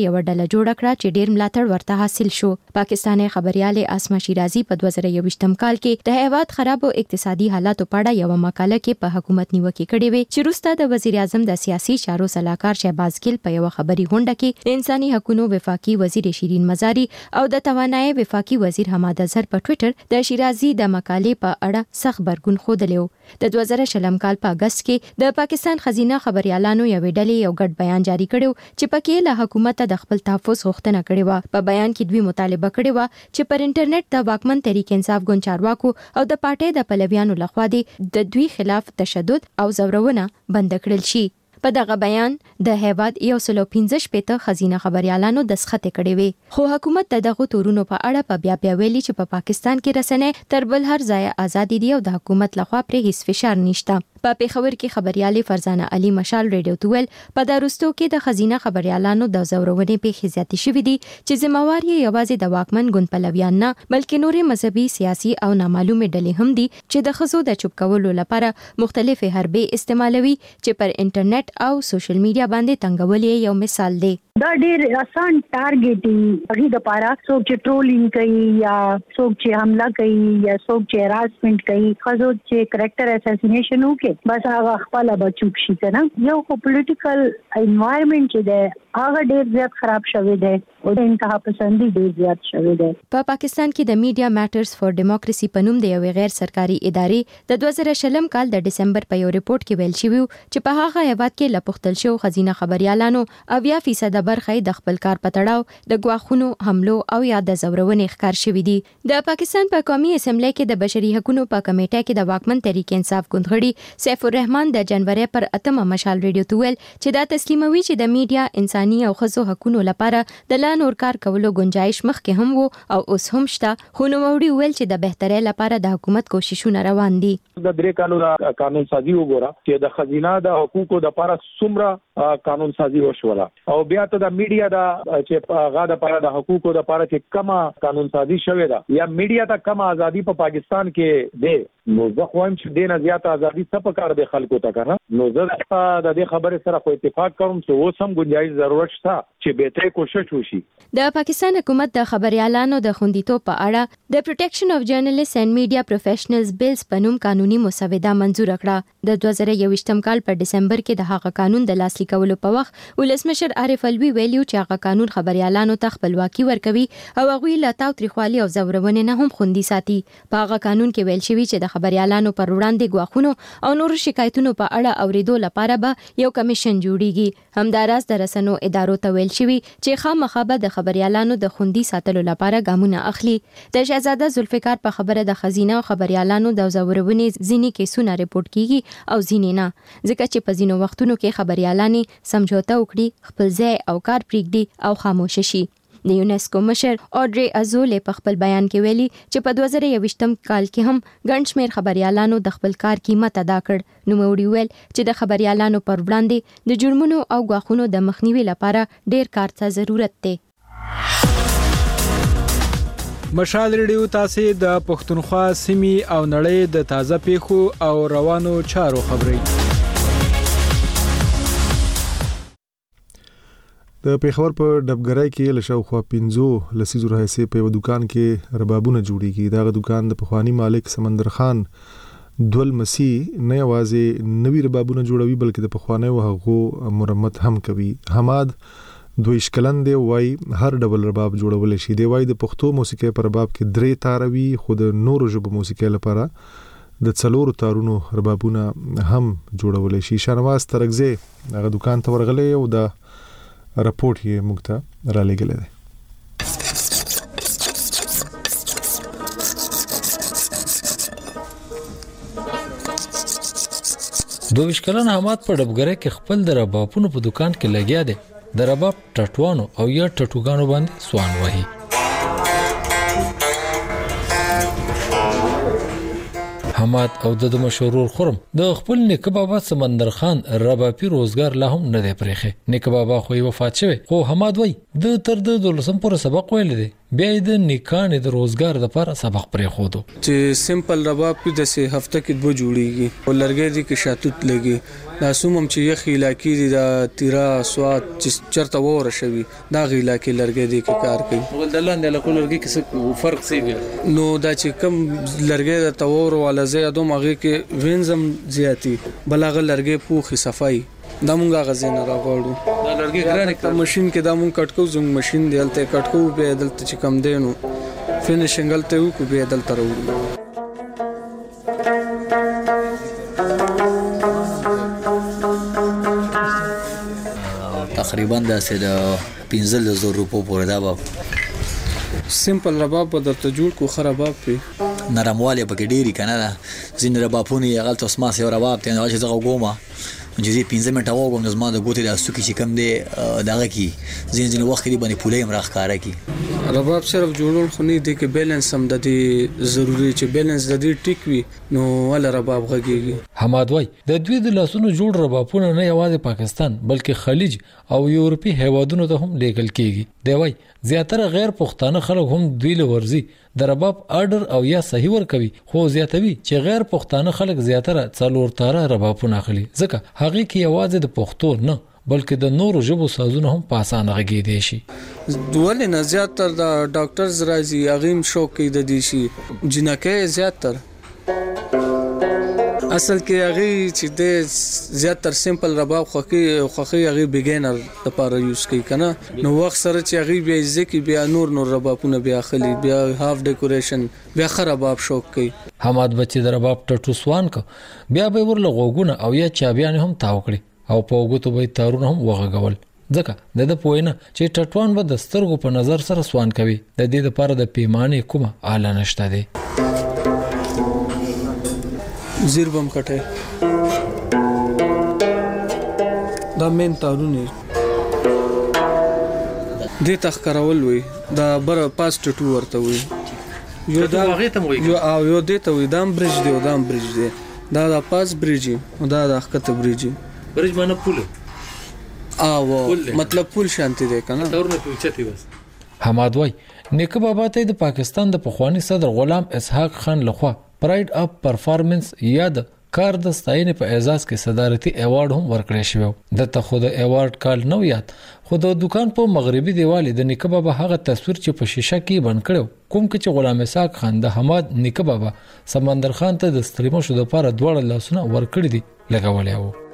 یو ډله جوړ کړه چې ډیر ملاتړ ورته حاصل شو. پاکستاني خبرياله اسما شیرازي په دوه زره یوویشتم کال کې د هیواد خراب او اقتصادي حالاتو په اړه یو مقاله کې په حکومت نیوکه کړې وه چې وروسته د وزیر اعظم د سیاسي چارو سلاکار شهباز ګل په یو خبري غونډه کې د انساني حقوقو وفاقي وزیر شیرین مزاری او د توانایي وفاقي وزیر حماد اظهر په ټوئیټر د شیرازي د مقالې په اړه سخت برګون خوده. د دوه زره شلم کال په اگست کې د پاکستان خزینه خبريالانو یو ډلې یو ګډ بیان جاری کړو چې پکې له حکومت د خپل تحفظ غوښتنه کړې و. په بیان کې دوی مطالبه کړې و چې پر انټرنیټ د واکمن تحریک انصاف ګوند چارواکو او د پارټۍ د پلویانو لخوا د دوی خلاف تشدد او زورونه بند کړل شي. په دغه بیان د هیواد یو سل او پنځه شپږ خزینه خبريالانو دسخط کړي وي، خو حکومت دغه تورونو په اړه په بیا بیا ویلي چې په پا پاکستان کې رسنۍ تر بل هر ځای آزادي دي او د حکومت لخوا پرې هیڅ فشار نشته. په پیښور کې خبريالي فرزانه علي مشال ریډیو تویل په دروستو کې د خزینه خبريالانو د زورونې په خزياتي شوې دي چې ذمہوار یې یوازې د واکمن ګوند پلویان نه بلکې نورې مذهبي سیاسي او نامعلومه ډلې هم دي چې د خزو د چوپ کولو لپاره مختلفې حربې استعمالوي چې پر انټرنیټ او سوشل میډیا باندې تنګول یو مثال دی. دا ډیر آسان ټارګټینګ هغه د پاره څوک چې ټرولینګ کوي یا څوک چې حمله کوي یا څوک چې هراسمنت کوي خزو چې کریکټر اساسینیشن وکي بس هغه خپل بچوک شي کنه. یو پولیټیکل انوایرنمنت چې ده هغه ډیر زیات خراب شوی دی او د انتها پسندي ډیر زیات شوی دی. په پا پاکستان کې د میډیا میټرز فور ډیموکراسي په نوم د یو غیر سرکاري ادارې د دوه زره شلم کال د دسمبر په یو ریپورت کې ویل شوی چې په هغه هیواد کې لپختل شو خزینه خبريالانو اویا فیصد برخه د خپل کار پټړاو د غواخونو حملو او یا د زورونې ښکار شوې دي. د پاکستان په قومي اسمبلی کې د بشري حقوقو په کمیټه کې د واکمن تحریک انصاف ګوند غړي سیف الرحمن د جنوري پر اتمه مشال ریډیو تویل چې دا تسلیموي چې د میډیا انساني او خزو حقوقو لپاره د لا نور کار کولو گنجائش مخکې هم وو او اوس هم شته، خو نو وړي ویل چې د بهتري لپاره د حکومت کوششونه روان دي. د درې کالو قانون سازي وګوره چې د خزینه د حقوقو لپاره څومره قانون سازي وشوله او بیا ته د میډیا دا چې هغه د لپاره د حقوقو د لپاره چې کما قانون سازي شوې ده یا میډیا ته کما ازادي په پا پاکستان کې ده نو زه خوایم چې دینه زیات ازادي څه په کار د خلکو ته کنه. نو زه د دې خبرې سره خو اتفاق کوم چې اوس هم گنجائش ضرورت شته چې بهتري کوشش وشي. د پاکستان حکومت د خبريالانو د خوندیتوب په اړه د پروټیکشن اف جرنالیست اینڈ میډیا پروفیشنلز بیلز په نوم قانوني مسوده منزور کړه. د دوه زره یوویشتم کال په دسمبر کې د هغه قانون د لاسلیک کولو په وخت ولسمشر عارف الوی ویلیو چې هغه قانون خبريالانو ته خپلواکي ورکوي او هغه له تاو تریخوالي او زورونې نه هم خوندي ساتي. په هغه قانون کې ویل شوی چې د خبريالانو پر وړاندې غواخونو او نور شکایتونو په اړه اوریدو لپاره به یو کمیشن جوړیږي. همداراز د رسنو ادارو ته ویل شوی چې خامخا به د خبريالانو د خوندي ساتلو لپاره ګامونه اخلي. د شهزاده ذوالفقار په خبره د خزینه او خبريالانو د زورونې ځینی کیسونه ریپورت کیږي او ځینی نه، ځکه چې په ځینو وختونو کې خبريالانې سمجھوته وکړي، خپل ځای او کار پریږدي او خاموش شي. د یونیسکو مشر اودري ازولې په خپل بیان کې ویلي چې په دوه زره یوویشتم کال کې هم ګڼ شمېر خبريالانو د خپل کار قیمت ادا کړ. نو موړي ویل چې د خبريالانو پر وړاندې د جرمونو او غواخونو د مخنیوي لپاره ډیر کار ته ضرورت دی. مشال ریډیو تاسو د پښتونخوا سیمې او نړۍ د تازه پیښو او روانو چارو خبري. د پیښور په ډبګرای کې له شاوخوا پنځو لسیزو راهیسې په یو دکان کې ربابونه جوړیږي. دغه دکان د پخوانی مالک سمندر خان دول مسیح نه یوازې نوی ربابونه جوړوي بلکې د پخوانی هغو مرمت هم کوي. حماد دویش کلن دی وای هر ډول رباب جوړول شي. دی وای د پښتو موسیقي پر رباب کې درې تاروي، خو د نورو ژبو موسیقي لپاره د څلورو تارونو ربابونه هم جوړول شي. شنواز ترغزه هغه دکان ته ورغلی او د رپورټ یې موږ ته را لېږلی دی. دویش کلن حماد په ډبګره کې خپل د ربابونو په دکان کې لګیا دی. د رباب ټټوانو او یا ټټوګانو باندې سوان وهي. حماد او د مشهور خرم د خپل نیکه بابا سمندر خان ربابي روزګار لا هم نه دی پرېخه. نیکه بابا خو یې وفات شوی، خو حماد وای د تر د دولسم پورې سبق ویل دي بیا د نکانې د روزګار لپاره سبق پرې خودو چې سیمپل رباب په دسه هفته کې دوه جوړیږي او لرګي دي کې شاتوت لګي دا سومم چې یخ علاقې دي د تیرا سواد چې چرته وره شوی دا غی علاقې لرګي دي کې کار کوي ول د لاندې له لرګي کې فرق سی وي نو دا چې کم لرګي د تور ولا زیادو مغه کې وینزم زیاتی بلغه لرګي پوخي صفای دا مونږه غزنه راغړو دا لرګي ګرانه کړه ماشين کې دا مونږ کټکو زنګ ماشين دی الته کټکو به دلته چې کم دینو فینیشنګ الته وکړو به دلته راوړو تقریبا د سره پنځه زره روپو پورې دا به سیمپل رباب به درته جوړ کو خراباب په نرمواله پکې ډیری کنه زین ربابونه یې غلط اسما سي رباب ته نه چې زغه ګوما چې دې پنځه منټه وګم د زما د ګوتې د سوکي چې کم دی دغه کی زین زین وخت دی باندې پولې امراخ کارا کی رباب صرف جوړول خو نه دی کې بیلانس هم د دې ضروری چې بیلانس د دې ټیک وي نو ول رباب غږیږي حماد وای د دوی د لاسونو جوړ ربابونه نه یوازې پاکستان بلکې خلیج او یورپی هیوادونو ته هم لیږل کیږي دی وای زیاتره غیر پښتانه خلک هم دوی له ورزي د رباب آرډر او یا صحیح ور کوي خو زیاتوي چې غیر پښتانه خلک زیاتره څلور تاره ربابونه اخلي ځکه هغه کې یوازې د پښتو نه بلکې د نورو ژبو سازونه هم په اسانه غږیدي شي ولې نه زیاتره د ډاکټرز راځي اغیم شوق کې د دي شي جنکه زیاتره اصل کې هغه چې د زیاتره سیمپل رباب خوخي خوخي هغه بیګینر لپاره یوز کوي کنه نو وخت سره چې هغه بیا ځکه بیا نور نور ربابونه بیا خلی بیا هاف ډیکوریشن بیا خراباب شوق کوي حماد بچی د رباب ټټو سوان کو بیا به ورله غوګونه او یا چابيان هم تاو کړی او په وګتو به تارونه هم وغغول ځکه د د پوینه چې ټټوان به د سترګو په نظر سره سوان کوي د دې لپاره د پیمانه کومه اعلی نشته دی زیر بم کټه دا مين تارونه دې تخکرول وي دا بر پاس ټټو ورته وي یو دا هغه ته وي یو او یو دې ته وي دام برج دی دام برج دی دا دا پاس برج او دا د حقته برج برج باندې پول او مطلب پول شانتي دی کنه تورنه پوچتي بس حماد وای نیکه بابا ته د پاکستان د پخوانی صدر غلام اسحاق خان لخوا پراید اپ پرفارمنس یا د کار د ستاینې په اعزاز کې صدارتي ایوارډ هم ورکړی شو د ته خو د ایوارډ کال نو یاد خو د دکان په مغربي دیوال د نیکه بابا هغه تصویر چې په شیشه کې بند کړو کوم چې غلام اسحاق خان د حماد نیکه بابا سمندر خان ته د ستریمو شو د لپاره دوړ لاسونه ورکړی دي لګولې وو